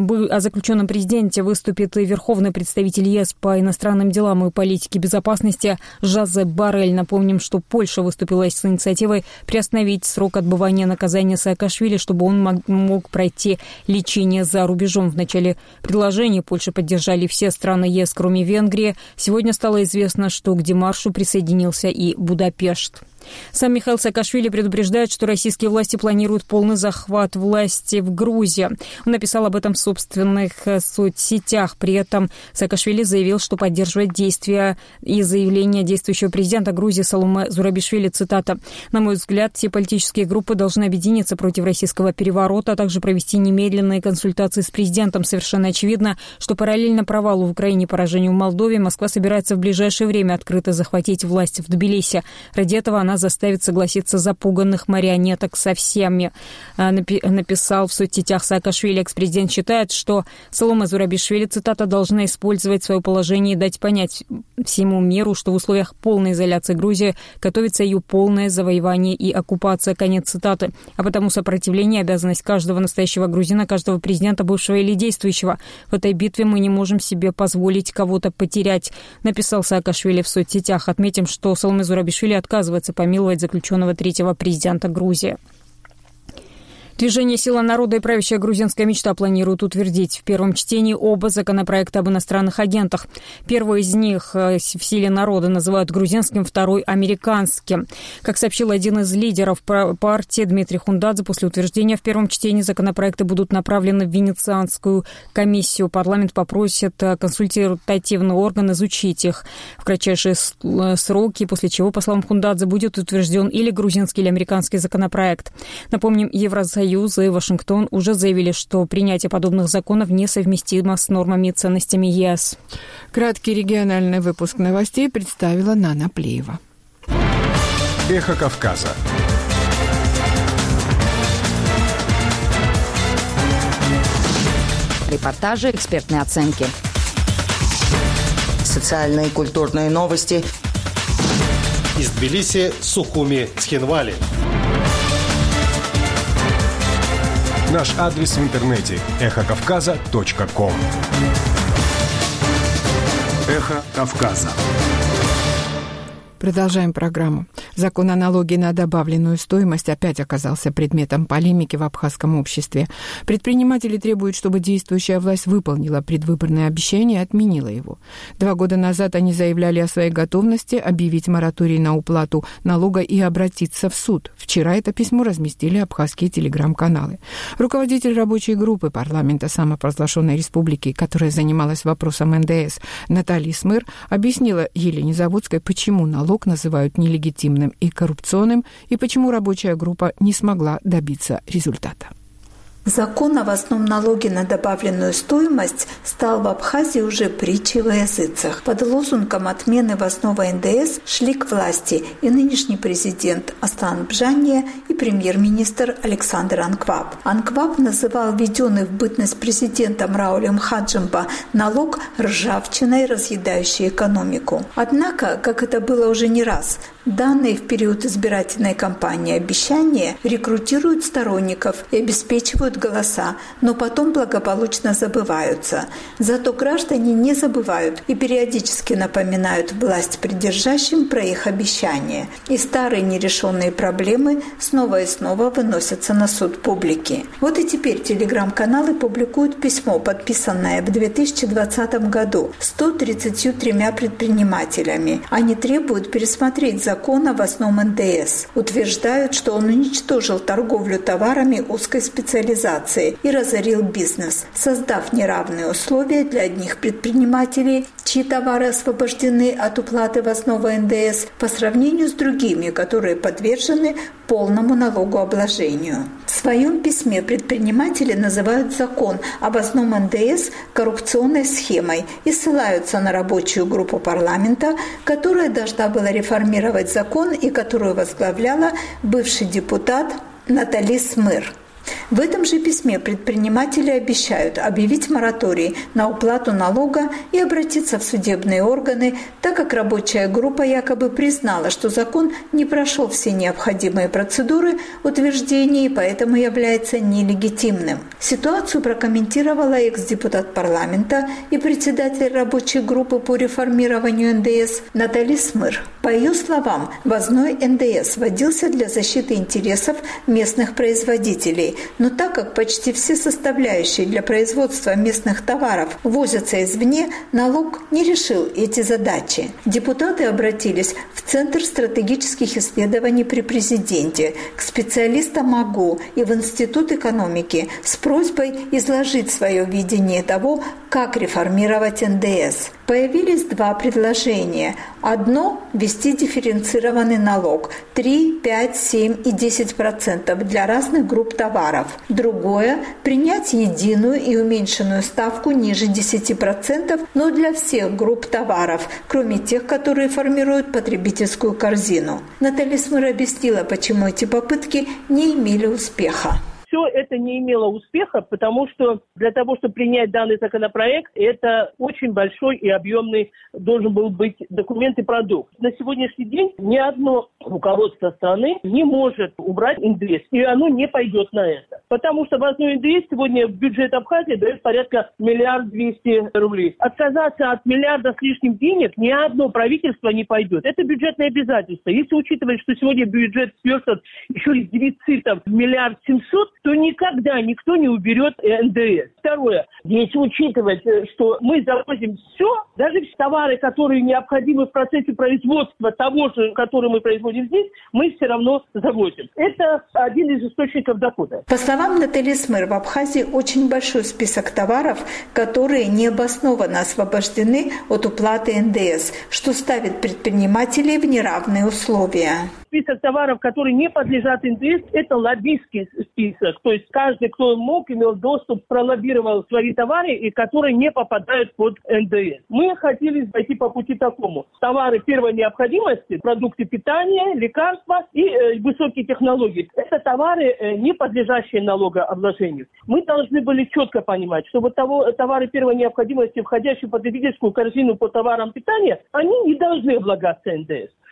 о заключенном президенте выступит и верховный представитель ЕС по иностранным делам и политике безопасности Жозеп Боррель. Напомним, что Польша выступила с инициативой приостановить срок отбывания наказания Саакашвили, чтобы он мог пройти лечение за рубежом. В начале предложения Польши поддержали все страны ЕС, кроме Венгрии. Сегодня стало известно, что к демаршу присоединился и Будапешт. Сам Михаил Саакашвили предупреждает, что российские власти планируют полный захват власти в Грузии. Он написал об этом в собственных соцсетях. При этом Саакашвили заявил, что поддерживает действия и заявления действующего президента Грузии Саломе Зурабишвили, цитата: «На мой взгляд, все политические группы должны объединиться против российского переворота, а также провести немедленные консультации с президентом. Совершенно очевидно, что параллельно провалу в Украине и поражению в Молдове Москва собирается в ближайшее время открыто захватить власть в Тбилиси. Ради этого она заставит согласиться запуганных марионеток со всеми», написал в соцсетях Саакашвили. Экс-президент считает, что Саломе Зурабишвили, цитата, «должна использовать свое положение и дать понять всему миру, что в условиях полной изоляции Грузии готовится ее полное завоевание и оккупация», конец цитаты. А потому сопротивление — обязанность каждого настоящего грузина, каждого президента, бывшего или действующего. В этой битве мы не можем себе позволить кого-то потерять, написал Саакашвили в соцсетях. Отметим, что Саломе Зурабишвили отказывается помиловать заключенного третьего президента Грузии. Движение «Сила народа» и правящая грузинская мечта планируют утвердить в первом чтении оба законопроекта об иностранных агентах. Первый из них в «Силе народа» называют грузинским, второй — американским. Как сообщил один из лидеров партии Дмитрий Хундадзе, после утверждения в первом чтении законопроекты будут направлены в Венецианскую комиссию. Парламент попросит консультативный орган изучить их в кратчайшие сроки, после чего, по словам Хундадзе, будет утвержден или грузинский, или американский законопроект. Напомним, Евросоюз и Вашингтон уже заявили, что принятие подобных законов несовместимо с нормами и ценностями ЕС. Краткий региональный выпуск новостей представила Нана Плиева. Эхо Кавказа. Репортажи, экспертные оценки. Социальные и культурные новости. Из Тбилиси, Сухуми, Цхинвали. Наш адрес в интернете эхокавказа.ком. Эхо Кавказа. Продолжаем программу. Закон о налоге на добавленную стоимость опять оказался предметом полемики в абхазском обществе. Предприниматели требуют, чтобы действующая власть выполнила предвыборное обещание и отменила его. 2 года назад они заявляли о своей готовности объявить мораторий на уплату налога и обратиться в суд. Вчера это письмо разместили абхазские телеграм-каналы. Руководитель рабочей группы парламента самопровозглашенной республики, которая занималась вопросом НДС, Наталья Смыр, объяснила Елене Заводской, почему налог называют нелегитимным и коррупционным, и почему рабочая группа не смогла добиться результата. Закон о ввозном налоге на добавленную стоимость стал в Абхазии уже притчей во языцах. Под лозунгом отмены ввозного НДС шли к власти и нынешний президент Аслан Бжания, и премьер-министр Александр Анкваб. Анкваб называл введенный в бытность президентом Раулем Хаджимба налог ржавчиной, разъедающей экономику. Однако, как это было уже не раз, данные в период избирательной кампании обещания рекрутируют сторонников и обеспечивают голоса, но потом благополучно забываются. Зато граждане не забывают и периодически напоминают власть придержащим про их обещания. И старые нерешенные проблемы снова и снова выносятся на суд публики. Вот и теперь телеграм-каналы публикуют письмо, подписанное в 2020 году 133 предпринимателями. Они требуют пересмотреть закон о ввозном НДС. Утверждают, что он уничтожил торговлю товарами узкой специализации и разорил бизнес, создав неравные условия для одних предпринимателей, чьи товары освобождены от уплаты ввозного НДС, по сравнению с другими, которые подвержены полному налогообложению. В своем письме предприниматели называют закон о ввозном НДС коррупционной схемой и ссылаются на рабочую группу парламента, которая должна была реформировать закон и которую возглавляла бывший депутат Наталья Смыр. В этом же письме предприниматели обещают объявить мораторий на уплату налога и обратиться в судебные органы, так как рабочая группа якобы признала, что закон не прошел все необходимые процедуры утверждения и поэтому является нелегитимным. Ситуацию прокомментировала экс-депутат парламента и председатель рабочей группы по реформированию НДС Наталья Смыр. По ее словам, ввозной НДС вводился для защиты интересов местных производителей, но так как почти все составляющие для производства местных товаров возятся извне, налог не решил эти задачи. Депутаты обратились в Центр стратегических исследований при президенте, к специалистам МАГУ и в Институт экономики с просьбой изложить свое видение того, как реформировать НДС. Появились 2 предложения. Одно – ввести дифференцированный налог 3, 5, 7 и 10% для разных групп товаров. Другое – принять единую и уменьшенную ставку ниже 10%, но для всех групп товаров, кроме тех, которые формируют потребительскую корзину. Наталья Смыр объяснила, почему эти попытки не имели успеха. Все это не имело успеха, потому что для того, чтобы принять данный законопроект, это очень большой и объемный должен был быть документ и продукт. На сегодняшний день ни одно руководство страны не может убрать НДС, и оно не пойдет на это. Потому что ввозной НДС сегодня в бюджет Абхазии дает порядка 1 200 000 рублей. Отказаться от миллиарда с лишним денег ни одно правительство не пойдет. Это бюджетное обязательство. Если учитывать, что сегодня бюджет сверстан еще и с дефицитом 1 700 000 000, то никогда никто не уберет НДС. Второе. Если учитывать, что мы завозим все, даже все товары, которые необходимы в процессе производства того же, который мы производим здесь, мы все равно завозим. Это один из источников дохода. По словам Натальи Смыр, в Абхазии очень большой список товаров, которые необоснованно освобождены от уплаты НДС, что ставит предпринимателей в неравные условия. Список товаров, которые не подлежат НДС, это лоббистский список. То есть каждый, кто мог, имел доступ, пролоббировал свои товары, и которые не попадают под НДС. Мы хотели пойти по пути такому. Товары первой необходимости, продукты питания, лекарства и высокие технологии. Это товары, не подлежащие налогообложению. Мы должны были четко понимать, что вот товары первой необходимости, входящие в потребительскую корзину по товарам питания, они не должны облагаться НДС.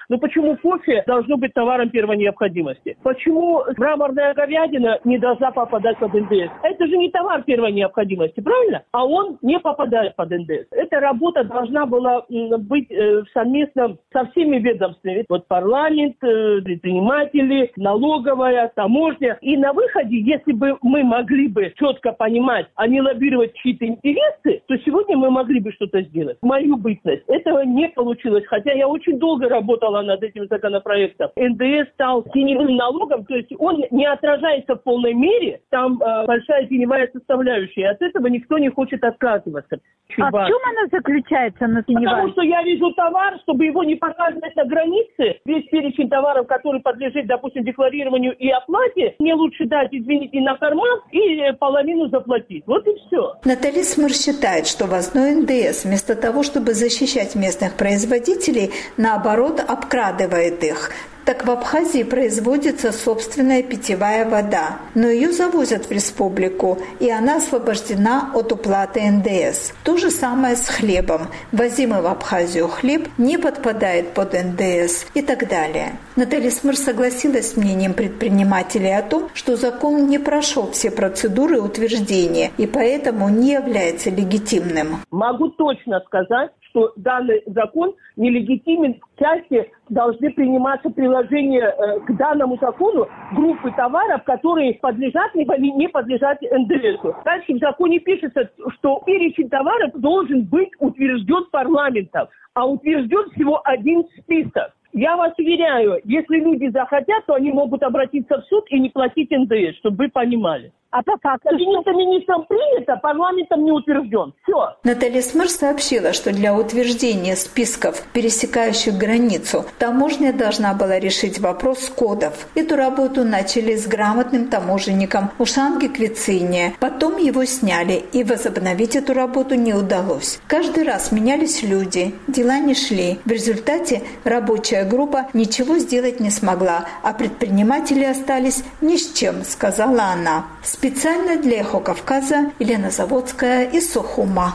Но почему кофе должно быть товаром первой необходимости? Почему мраморная говядина не должна попадать под НДС? Это же не товар первой необходимости, правильно? А он не попадает под НДС. Эта работа должна была быть совместно со всеми ведомствами. Вот парламент, предприниматели, налоговая, таможня. И на выходе, если бы мы могли бы четко понимать, а не лоббировать чьи-то интересы, то сегодня мы могли бы что-то сделать. Мою бытность. Этого не получилось. Хотя я очень долго работала над этим законопроектом. НДС стал теневым налогом, то есть он не отражается в полной мере. Там большая теневая составляющая. От этого никто не хочет отказываться. А в чем она заключается, на теневая? Потому что я везу товар, чтобы его не показывать на границе. Весь перечень товаров, который подлежит, допустим, декларированию и оплате, мне лучше дать, извините, на карман и половину заплатить. Вот и все. Наталья Смыр считает, что ввозной НДС вместо того, чтобы защищать местных производителей, наоборот, обкрадывает их. Так в Абхазии производится собственная питьевая вода, но ее завозят в республику, и она освобождена от уплаты НДС. То же самое с хлебом. Возимый в Абхазию хлеб не подпадает под НДС и так далее. Наталья Смыр согласилась с мнением предпринимателей о том, что закон не прошел все процедуры утверждения и поэтому не является легитимным. Могу точно сказать, что данный закон нелегитимен в части, должны приниматься приложения к данному закону группы товаров, которые подлежат либо не подлежат НДСу. Дальше в законе пишется, что перечень товаров должен быть утвержден парламентом, а утвержден всего один список. Я вас уверяю, если люди захотят, то они могут обратиться в суд и не платить НДС, чтобы вы понимали. А по факту? Кабинетом министром принято, парламентом не утвержден. Все. Наталья Смыр сообщила, что для утверждения списков, пересекающих границу, таможня должна была решить вопрос кодов. Эту работу начали с грамотным таможенником Ушанги Квициния. Потом его сняли, и возобновить эту работу не удалось. Каждый раз менялись люди, дела не шли. В результате рабочая группа ничего сделать не смогла, а предприниматели остались ни с чем, сказала она. Специально для «Эхо Кавказа» Елена Заводская из Сухума.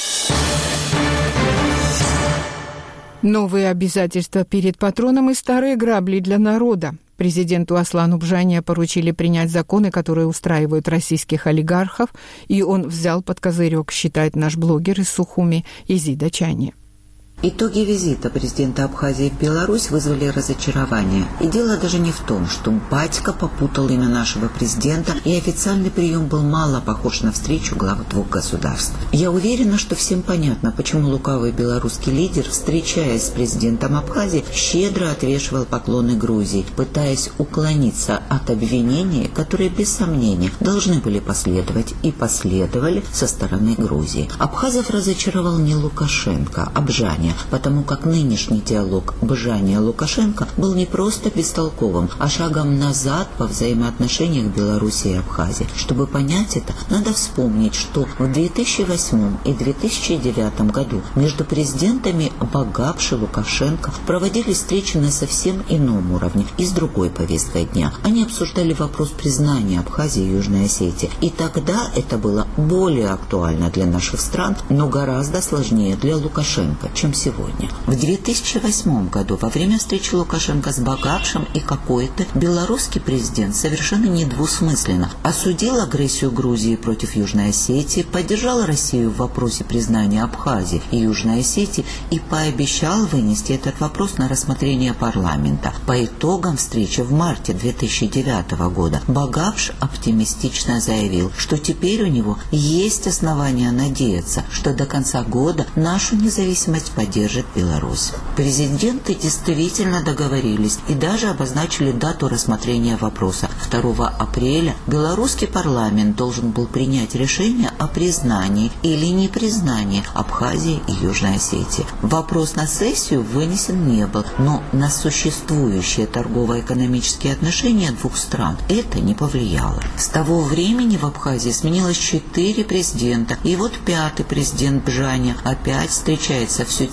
Новые обязательства перед патроном и старые грабли для народа. Президенту Аслану Бжане поручили принять законы, которые устраивают российских олигархов, и он взял под козырек, считает наш блогер из Сухуми Изида Чани. Итоги визита президента Абхазии в Беларусь вызвали разочарование. И дело даже не в том, что батька попутал имя нашего президента, и официальный прием был мало похож на встречу глав двух государств. Я уверена, что всем понятно, почему лукавый белорусский лидер, встречаясь с президентом Абхазии, щедро отвешивал поклоны Грузии, пытаясь уклониться от обвинений, которые, без сомнения, должны были последовать и последовали со стороны Грузии. Абхазов разочаровал не Лукашенко, а Бжане, потому как нынешний диалог Бжане-Лукашенко был не просто бестолковым, а шагом назад по взаимоотношениях Беларуси и Абхазии. Чтобы понять это, надо вспомнить, что в 2008 и 2009 году между президентами Багапш и Лукашенко проводились встречи на совсем ином уровне и с другой повесткой дня. Они обсуждали вопрос признания Абхазии и Южной Осетии. И тогда это было более актуально для наших стран, но гораздо сложнее для Лукашенко, чем сегодня. В 2008 году во время встречи Лукашенко с Багапшем и какой-то белорусский президент совершенно недвусмысленно осудил агрессию Грузии против Южной Осетии, поддержал Россию в вопросе признания Абхазии и Южной Осетии и пообещал вынести этот вопрос на рассмотрение парламента. По итогам встречи в марте 2009 года Багапш оптимистично заявил, что теперь у него есть основания надеяться, что до конца года нашу независимость поддержит Беларусь. Президенты действительно договорились и даже обозначили дату рассмотрения вопроса. 2 апреля белорусский парламент должен был принять решение о признании или непризнании Абхазии и Южной Осетии. Вопрос на сессию вынесен не был, но на существующие торгово-экономические отношения двух стран это не повлияло. С того времени в Абхазии сменилось 4 президента, и вот 5-й президент Бжане опять встречается в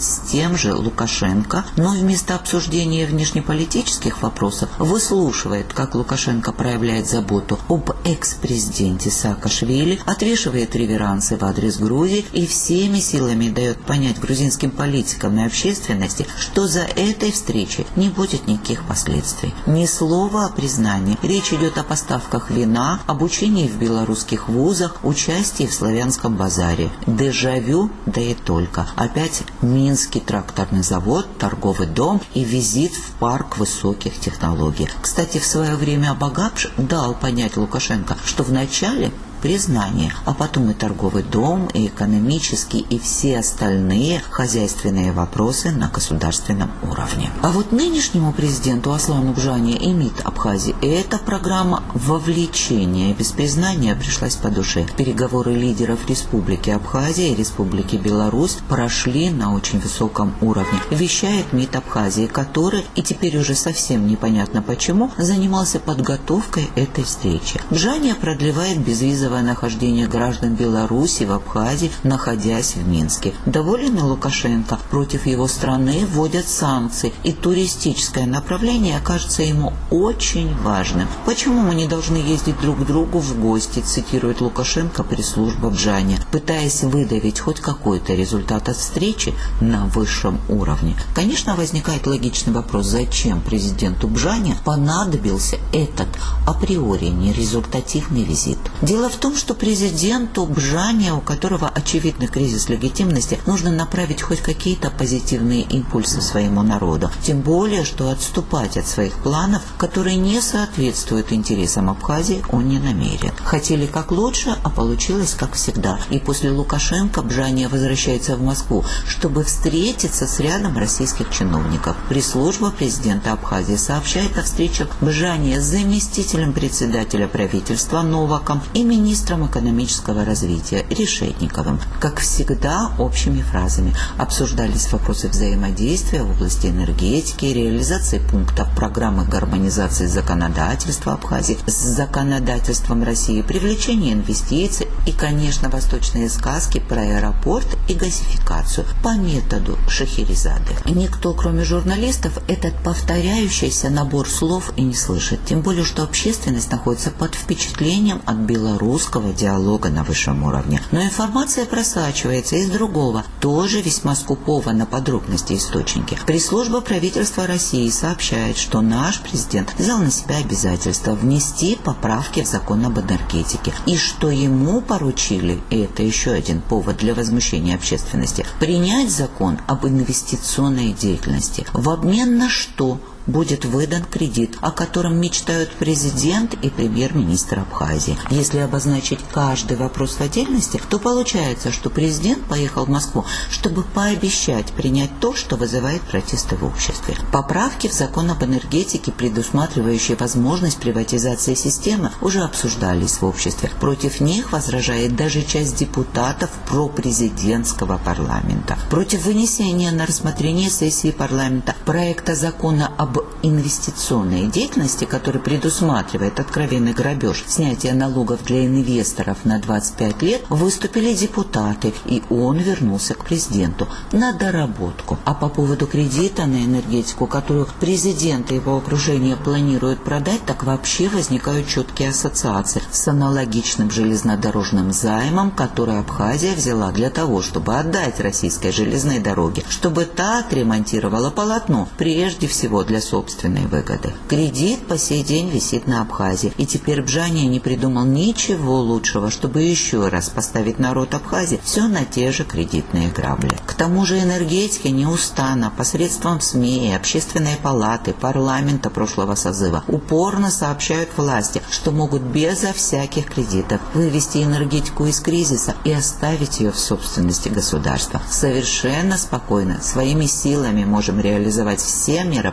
с тем же Лукашенко, но вместо обсуждения внешнеполитических вопросов выслушивает, как Лукашенко проявляет заботу об экс-президенте Саакашвили, отвешивает реверансы в адрес Грузии и всеми силами дает понять грузинским политикам и общественности, что за этой встречей не будет никаких последствий. Ни слова о признании. Речь идет о поставках вина, обучении в белорусских вузах, участии в славянском базаре. Дежавю, да и только. Опять Минский тракторный завод, торговый дом и визит в парк высоких технологий. Кстати, в свое время Багапш дал понять Лукашенко, что вначале признание, а потом и торговый дом, и экономические, и все остальные хозяйственные вопросы на государственном уровне. А вот нынешнему президенту Аслану Бжане и МИД Абхазии эта программа вовлечения без признания пришлась по душе. Переговоры лидеров Республики Абхазия и Республики Беларусь прошли на очень высоком уровне. Вещает МИД Абхазии, который, и теперь уже совсем непонятно почему, занимался подготовкой этой встречи. Бжане продлевает безвизовое нахождение граждан Беларуси в Абхазии, находясь в Минске. Доволен Лукашенко, против его страны вводят санкции, и туристическое направление окажется ему очень важным. Почему мы не должны ездить друг к другу в гости, цитирует Лукашенко пресс-служба Бжане, пытаясь выдавить хоть какой-то результат от встречи на высшем уровне. Конечно, возникает логичный вопрос, зачем президенту Бжане понадобился этот априори нерезультативный визит. Дело в том, что президенту Бжане, у которого очевидный кризис легитимности, нужно направить хоть какие-то позитивные импульсы своему народу. Тем более, что отступать от своих планов, которые не соответствуют интересам Абхазии, он не намерен. Хотели как лучше, а получилось как всегда. И после Лукашенко Бжане возвращается в Москву, чтобы встретиться с рядом российских чиновников. Пресс-служба президента Абхазии сообщает о встречах Бжане с заместителем председателя правительства Новаком и министром экономического развития Решетниковым. Как всегда, общими фразами обсуждались вопросы взаимодействия в области энергетики, реализации пунктов программы гармонизации законодательства Абхазии с законодательством России, привлечение инвестиций и, конечно, восточные сказки про аэропорт и газификацию по методу Шахерезады. Никто, кроме журналистов, этот повторяющийся набор слов и не слышит. Тем более, что общественность находится под впечатлением от белорусского диалога на высшем уровне. Но информация просачивается из другого, тоже весьма скупого на подробности источники. Пресс-служба правительства России сообщает, что наш президент взял на себя обязательство внести поправки в закон об энергетике, и что ему поручили, и это еще один повод для возмущения общественности, принять закон об инвестиционной деятельности. В обмен на что будет выдан кредит, о котором мечтают президент и премьер-министр Абхазии. Если обозначить каждый вопрос в отдельности, то получается, что президент поехал в Москву, чтобы пообещать принять то, что вызывает протесты в обществе. Поправки в закон об энергетике, предусматривающие возможность приватизации системы, уже обсуждались в обществе. Против них возражает даже часть депутатов пропрезидентского парламента. Против вынесения на рассмотрение сессии парламента проекта закона об инвестиционной деятельности, который предусматривает откровенный грабеж, снятие налогов для инвесторов на 25 лет, выступили депутаты, и он вернулся к президенту на доработку. А по поводу кредита на энергетику, которую президент и его окружение планируют продать, так вообще возникают четкие ассоциации с аналогичным железнодорожным займом, который Абхазия взяла для того, чтобы отдать российской железной дороге, чтобы та отремонтировала полотно, прежде всего для собственной выгоды. Кредит по сей день висит на Абхазии, и теперь Бжане не придумал ничего лучшего, чтобы еще раз поставить народ Абхазии все на те же кредитные грабли. К тому же энергетики неустанно посредством СМИ, общественной палаты, парламента прошлого созыва упорно сообщают власти, что могут безо всяких кредитов вывести энергетику из кризиса и оставить ее в собственности государства. Совершенно спокойно, своими силами можем реализовать все мероприятия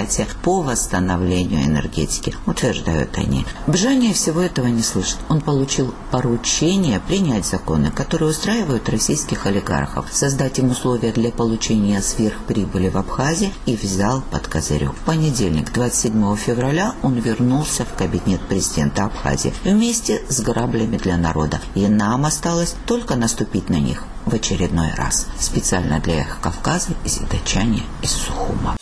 мероприятия по восстановлению энергетики, утверждают они. Бжания всего этого не слышит. Он получил поручение принять законы, которые устраивают российских олигархов, создать им условия для получения сверхприбыли в Абхазии и взял под козырек. В понедельник, 27 февраля, он вернулся в кабинет президента Абхазии вместе с граблями для народа. И нам осталось только наступить на них в очередной раз. Специально для «Эхо Кавказа» Зидачане из Сухума.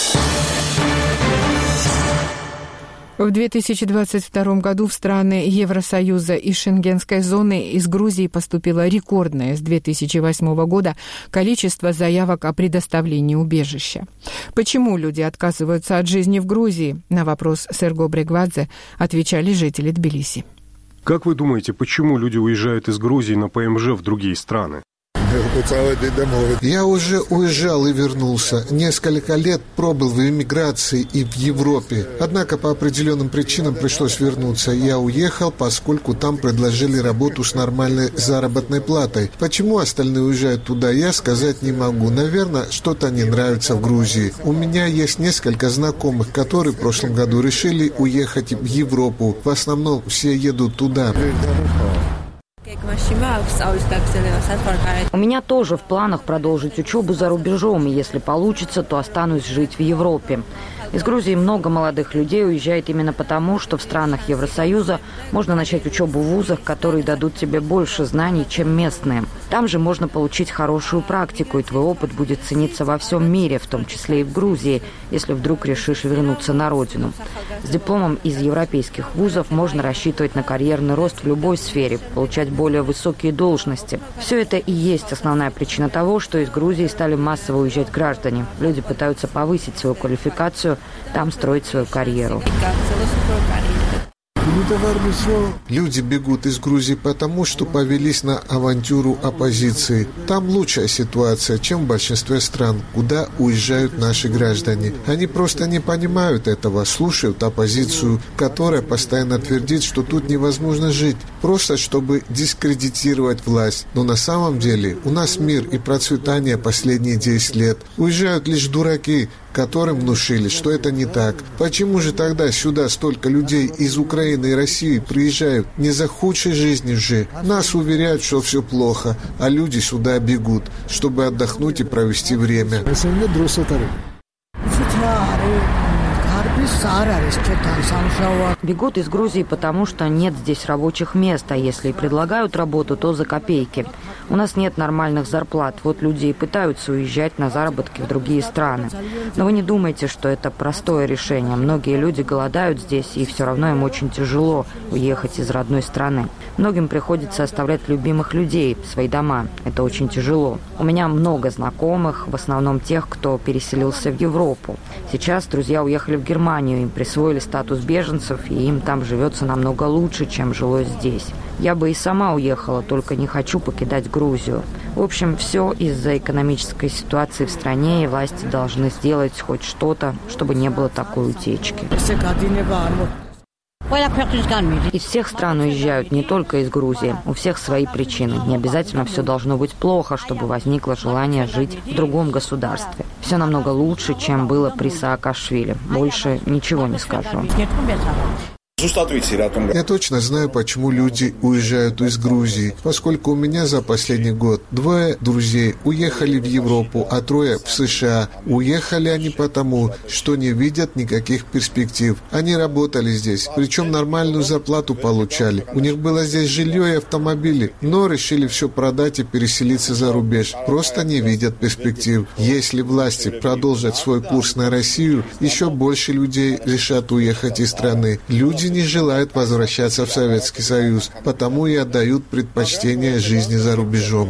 В 2022 году в страны Евросоюза и Шенгенской зоны из Грузии поступило рекордное с 2008 года количество заявок о предоставлении убежища. Почему люди отказываются от жизни в Грузии? На вопрос Серго Брегвадзе отвечали жители Тбилиси. Как вы думаете, почему люди уезжают из Грузии на ПМЖ в другие страны? Я уже уезжал и вернулся. Несколько лет пробыл в эмиграции и в Европе. Однако по определенным причинам пришлось вернуться. Я уехал, поскольку там предложили работу с нормальной заработной платой. Почему остальные уезжают туда, я сказать не могу. Наверное, что-то не нравится в Грузии. У меня есть несколько знакомых, которые в прошлом году решили уехать в Европу. В основном все едут туда. У меня тоже в планах продолжить учебу за рубежом, и если получится, то останусь жить в Европе. Из Грузии много молодых людей уезжает именно потому, что в странах Евросоюза можно начать учебу в вузах, которые дадут тебе больше знаний, чем местные. Там же можно получить хорошую практику, и твой опыт будет цениться во всем мире, в том числе и в Грузии, если вдруг решишь вернуться на родину. С дипломом из европейских вузов можно рассчитывать на карьерный рост в любой сфере, получать более высокие должности. Все это и есть основная причина того, что из Грузии стали массово уезжать граждане. Люди пытаются повысить свою квалификацию, там строить свою карьеру. Люди бегут из Грузии потому, что повелись на авантюру оппозиции. Там лучшая ситуация, чем в большинстве стран, куда уезжают наши граждане. Они просто не понимают этого, слушают оппозицию, которая постоянно твердит, что тут невозможно жить, просто чтобы дискредитировать власть. Но на самом деле у нас мир и процветание последние 10 лет. Уезжают лишь дураки, которым внушили, что это не так. Почему же тогда сюда столько людей из Украины и России приезжают? Не за худшей жизнью же. Нас уверяют, что все плохо, а люди сюда бегут, чтобы отдохнуть и провести время. Бегут из Грузии, потому что нет здесь рабочих мест, а если и предлагают работу, то за копейки. У нас нет нормальных зарплат, вот люди и пытаются уезжать на заработки в другие страны. Но вы не думайте, что это простое решение. Многие люди голодают здесь, и все равно им очень тяжело уехать из родной страны. Многим приходится оставлять любимых людей, свои дома. Это очень тяжело. У меня много знакомых, в основном тех, кто переселился в Европу. Сейчас друзья уехали в Германию, им присвоили статус беженцев, и им там живется намного лучше, чем жилось здесь. Я бы и сама уехала, только не хочу покидать Грузию. В общем, все из-за экономической ситуации в стране, и власти должны сделать хоть что-то, чтобы не было такой утечки. Из всех стран уезжают, не только из Грузии. У всех свои причины. Не обязательно все должно быть плохо, чтобы возникло желание жить в другом государстве. Все намного лучше, чем было при Саакашвили. Больше ничего не скажу. Я точно знаю, почему люди уезжают из Грузии, поскольку у меня за последний год 2 друзей уехали в Европу, а 3 в США. Уехали они потому, что не видят никаких перспектив. Они работали здесь, причем нормальную зарплату получали. У них было здесь жилье и автомобили, но решили все продать и переселиться за рубеж. Просто не видят перспектив. Если власти продолжат свой курс на Россию, еще больше людей решат уехать из страны. Люди не желают возвращаться в Советский Союз, потому и отдают предпочтение жизни за рубежом.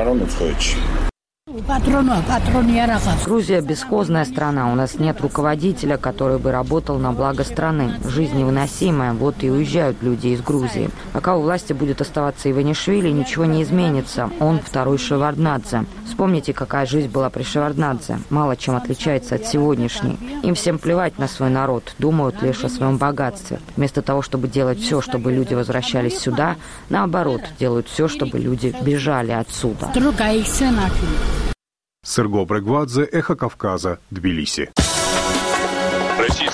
Грузия бесхозная страна, у нас нет руководителя, который бы работал на благо страны. Жизнь невыносимая, вот и уезжают люди из Грузии. Пока у власти будет оставаться Иванишвили, ничего не изменится. Он второй Шеварднадзе. Вспомните, какая жизнь была при Шеварднадзе. Мало чем отличается от сегодняшней. Им всем плевать на свой народ, думают лишь о своем богатстве. Вместо того, чтобы делать все, чтобы люди возвращались сюда, наоборот, делают все, чтобы люди бежали отсюда. Серго Брегвадзе, Эхо Кавказа, Тбилиси.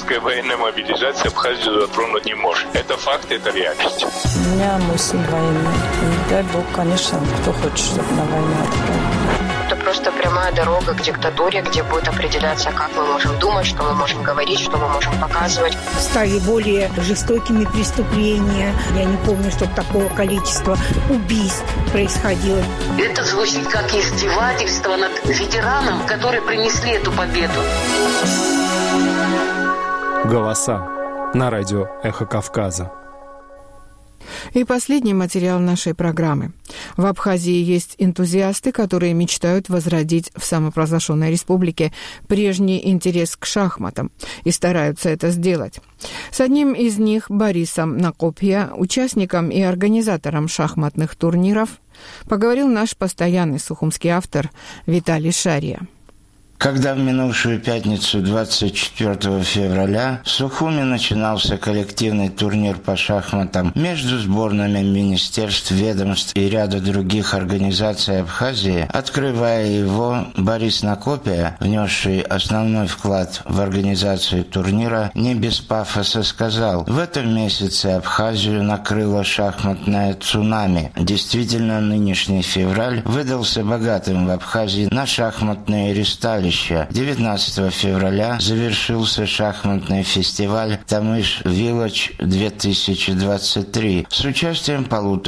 российская военная мобилизация Абхазию затронуть не может. Это факт, это реальность. У меня мой сын военный. И дай бог, конечно, кто хочет, чтобы на войну отправили. Это просто прямая дорога к диктатуре, где будет определяться, как мы можем думать, что мы можем говорить, что мы можем показывать. Стали более жестокими преступления. Я не помню, чтобы такого количества убийств происходило. Это звучит как издевательство над ветераном, которые принесли эту победу. Голоса на радио «Эхо Кавказа». И последний материал нашей программы. В Абхазии есть энтузиасты, которые мечтают возродить в самопровозглашенной республике прежний интерес к шахматам и стараются это сделать. С одним из них, Борисом Накопья, участником и организатором шахматных турниров, поговорил наш постоянный сухумский автор Виталий Шария. Когда в минувшую пятницу, 24 февраля, в Сухуми начинался коллективный турнир по шахматам между сборными министерств, ведомств и ряда других организаций Абхазии, открывая его, Борис Накопья, внесший основной вклад в организацию турнира, не без пафоса сказал: «В этом месяце Абхазию накрыло шахматное цунами». Действительно, нынешний февраль выдался богатым в Абхазии на шахматные ресталища. 19 февраля завершился шахматный фестиваль «Тамыш Вилледж 2023» с участием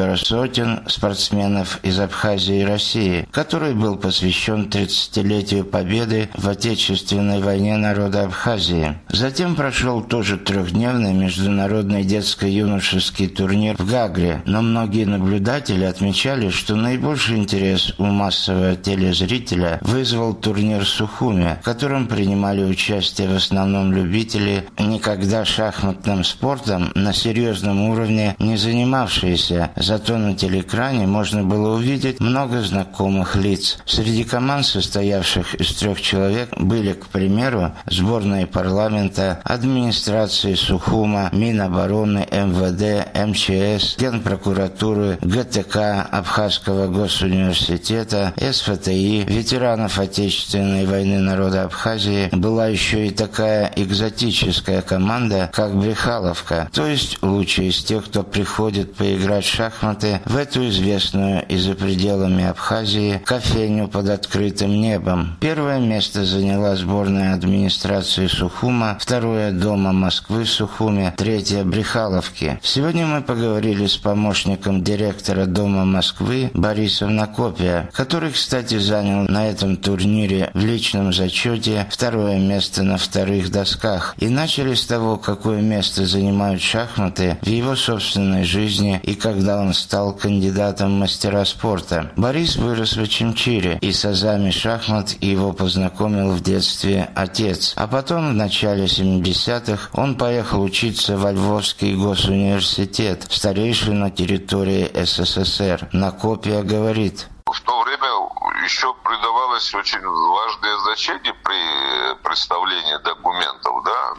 150 спортсменов из Абхазии и России, который был посвящен 30-летию победы в Отечественной войне народа Абхазии. Затем прошел тоже трехдневный международный детско-юношеский турнир в Гагре, но многие наблюдатели отмечали, что наибольший интерес у массового телезрителя вызвал турнир Сухуми, в котором принимали участие в основном любители, никогда шахматным спортом на серьезном уровне не занимавшиеся, зато на телеэкране можно было увидеть много знакомых лиц. Среди команд, состоявших из 3 человек, были, к примеру, сборные парламента, администрации Сухума, Минобороны, МВД, МЧС, Генпрокуратуры, ГТК, Абхазского госуниверситета, СФТИ, ветеранов Отечественной войны народа Абхазии. Была еще и такая экзотическая команда, как Брехаловка, то есть лучшие из тех, кто приходит поиграть в шахматы в эту известную и за пределами Абхазии кофейню под открытым небом. Первое место заняла сборная администрации Сухума, второе Дома Москвы в Сухуме, третье Брехаловки. Сегодня мы поговорили с помощником директора Дома Москвы Борисом Накопья, который, кстати, занял на этом турнире в личном зачете 2 место на 2 досках. И начали с того, какое место занимают шахматы в его собственной жизни и когда он стал кандидатом в мастера спорта. Борис вырос в Очимчире, и с азами шахмат его познакомил в детстве отец. А потом, в начале 70-х, он поехал учиться во Львовский госуниверситет, старейший на территории СССР. Накопья говорит: в то время еще придавалось очень важное значение при представлении документов,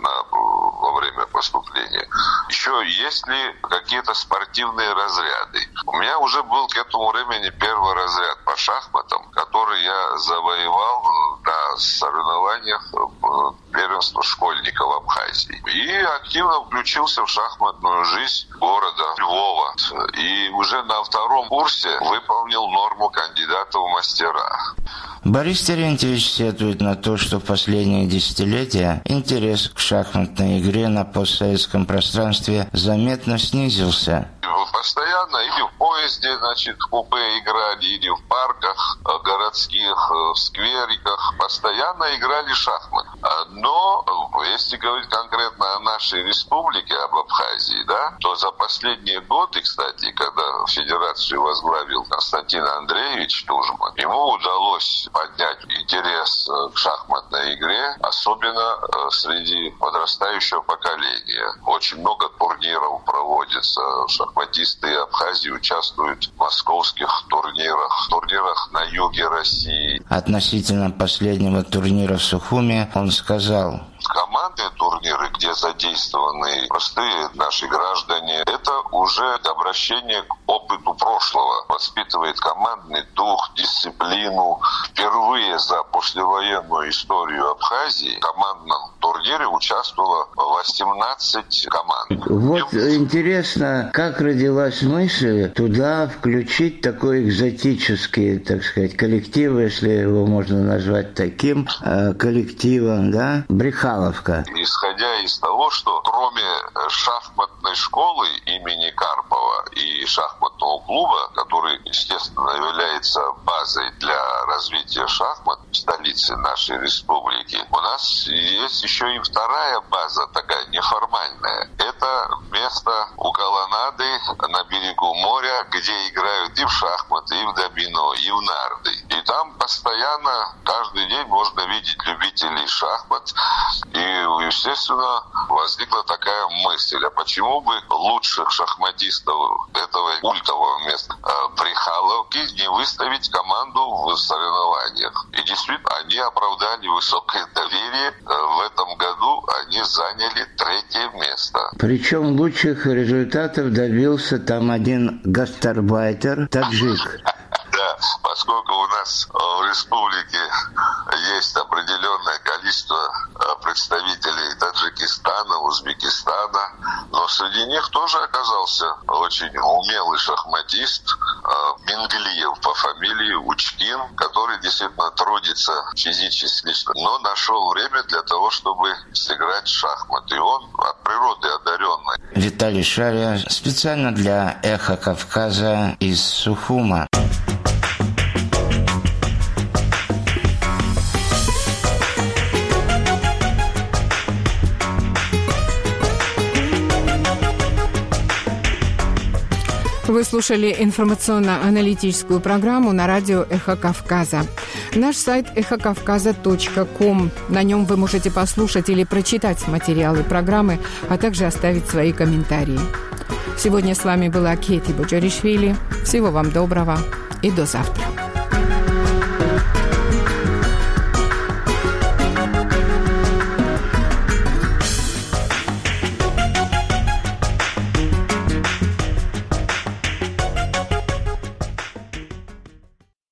во время поступления. Еще есть ли какие-то спортивные разряды? У меня уже был к этому времени первый разряд по шахматам, который я завоевал на соревнованиях первенства школьников Абхазии. И активно включился в шахматную жизнь города Львова. И уже на 2 курсе выполнил норму кандидата в мастера. Борис Терентьевич сетует на то, что в последние десятилетия интерес к шахматной игре на постсоветском пространстве заметно снизился. Постоянно или в поезде, в купе играли, или в парках городских, в сквериках, постоянно играли шахматы. Но, если говорить конкретно о нашей республике, об Абхазии, то за последние годы, кстати, когда федерацию возглавил Константин Андреевич Тужман, ему удалось поднять интерес к шахматной игре, особенно среди подрастающего поколения. Очень много турниров проводится, шахматисты Абхазии участвуют в московских турнирах на юге России. Относительно последнего турнира в Сухуме он сказал: командные турниры турниры, где задействованы простые наши граждане, это уже обращение к опыту прошлого. Воспитывает командный дух, дисциплину. Впервые за послевоенную историю Абхазии в командном турнире участвовало 18 команд. Вот интересно, как родилась мысль туда включить такой экзотический, так сказать, коллектив, если его можно назвать таким коллективом, да? Брехаловка. Исходя из того, что кроме шахматной школы имени Карпова и шахматного клуба, который, естественно, является базой для развития шахмат в столице нашей республики, у нас есть еще и вторая база, такая неформальная. Это место у колоннады на берегу моря, где играют и в шахматы, и в домино, и в нарды. И там постоянно, каждый день можно видеть любителей шахмат. И, естественно, возникла такая мысль, а почему бы лучших шахматистов этого культового места Брехаловки не выставить команду в соревнованиях? И действительно, они оправдали высокое доверие. В этом году они заняли 3-е место. Причем лучших результатов добился там один гастарбайтер, таджик. Да, поскольку у нас в республике есть определенное количество представителей Таджикистана, Узбекистана, но среди них тоже оказался очень умелый шахматист Минглиев по фамилии Учкин, который действительно трудится физически, но нашел время для того, чтобы сыграть в шахматы. И он от природы одаренный. Виталий Шария специально для «Эхо Кавказа» из Сухума. Вы слушали информационно-аналитическую программу на радио «Эхо Кавказа». Наш сайт эхокавказа.ком. На нем вы можете послушать или прочитать материалы программы, а также оставить свои комментарии. Сегодня с вами была Кети Боджоришвили. Всего вам доброго и до завтра.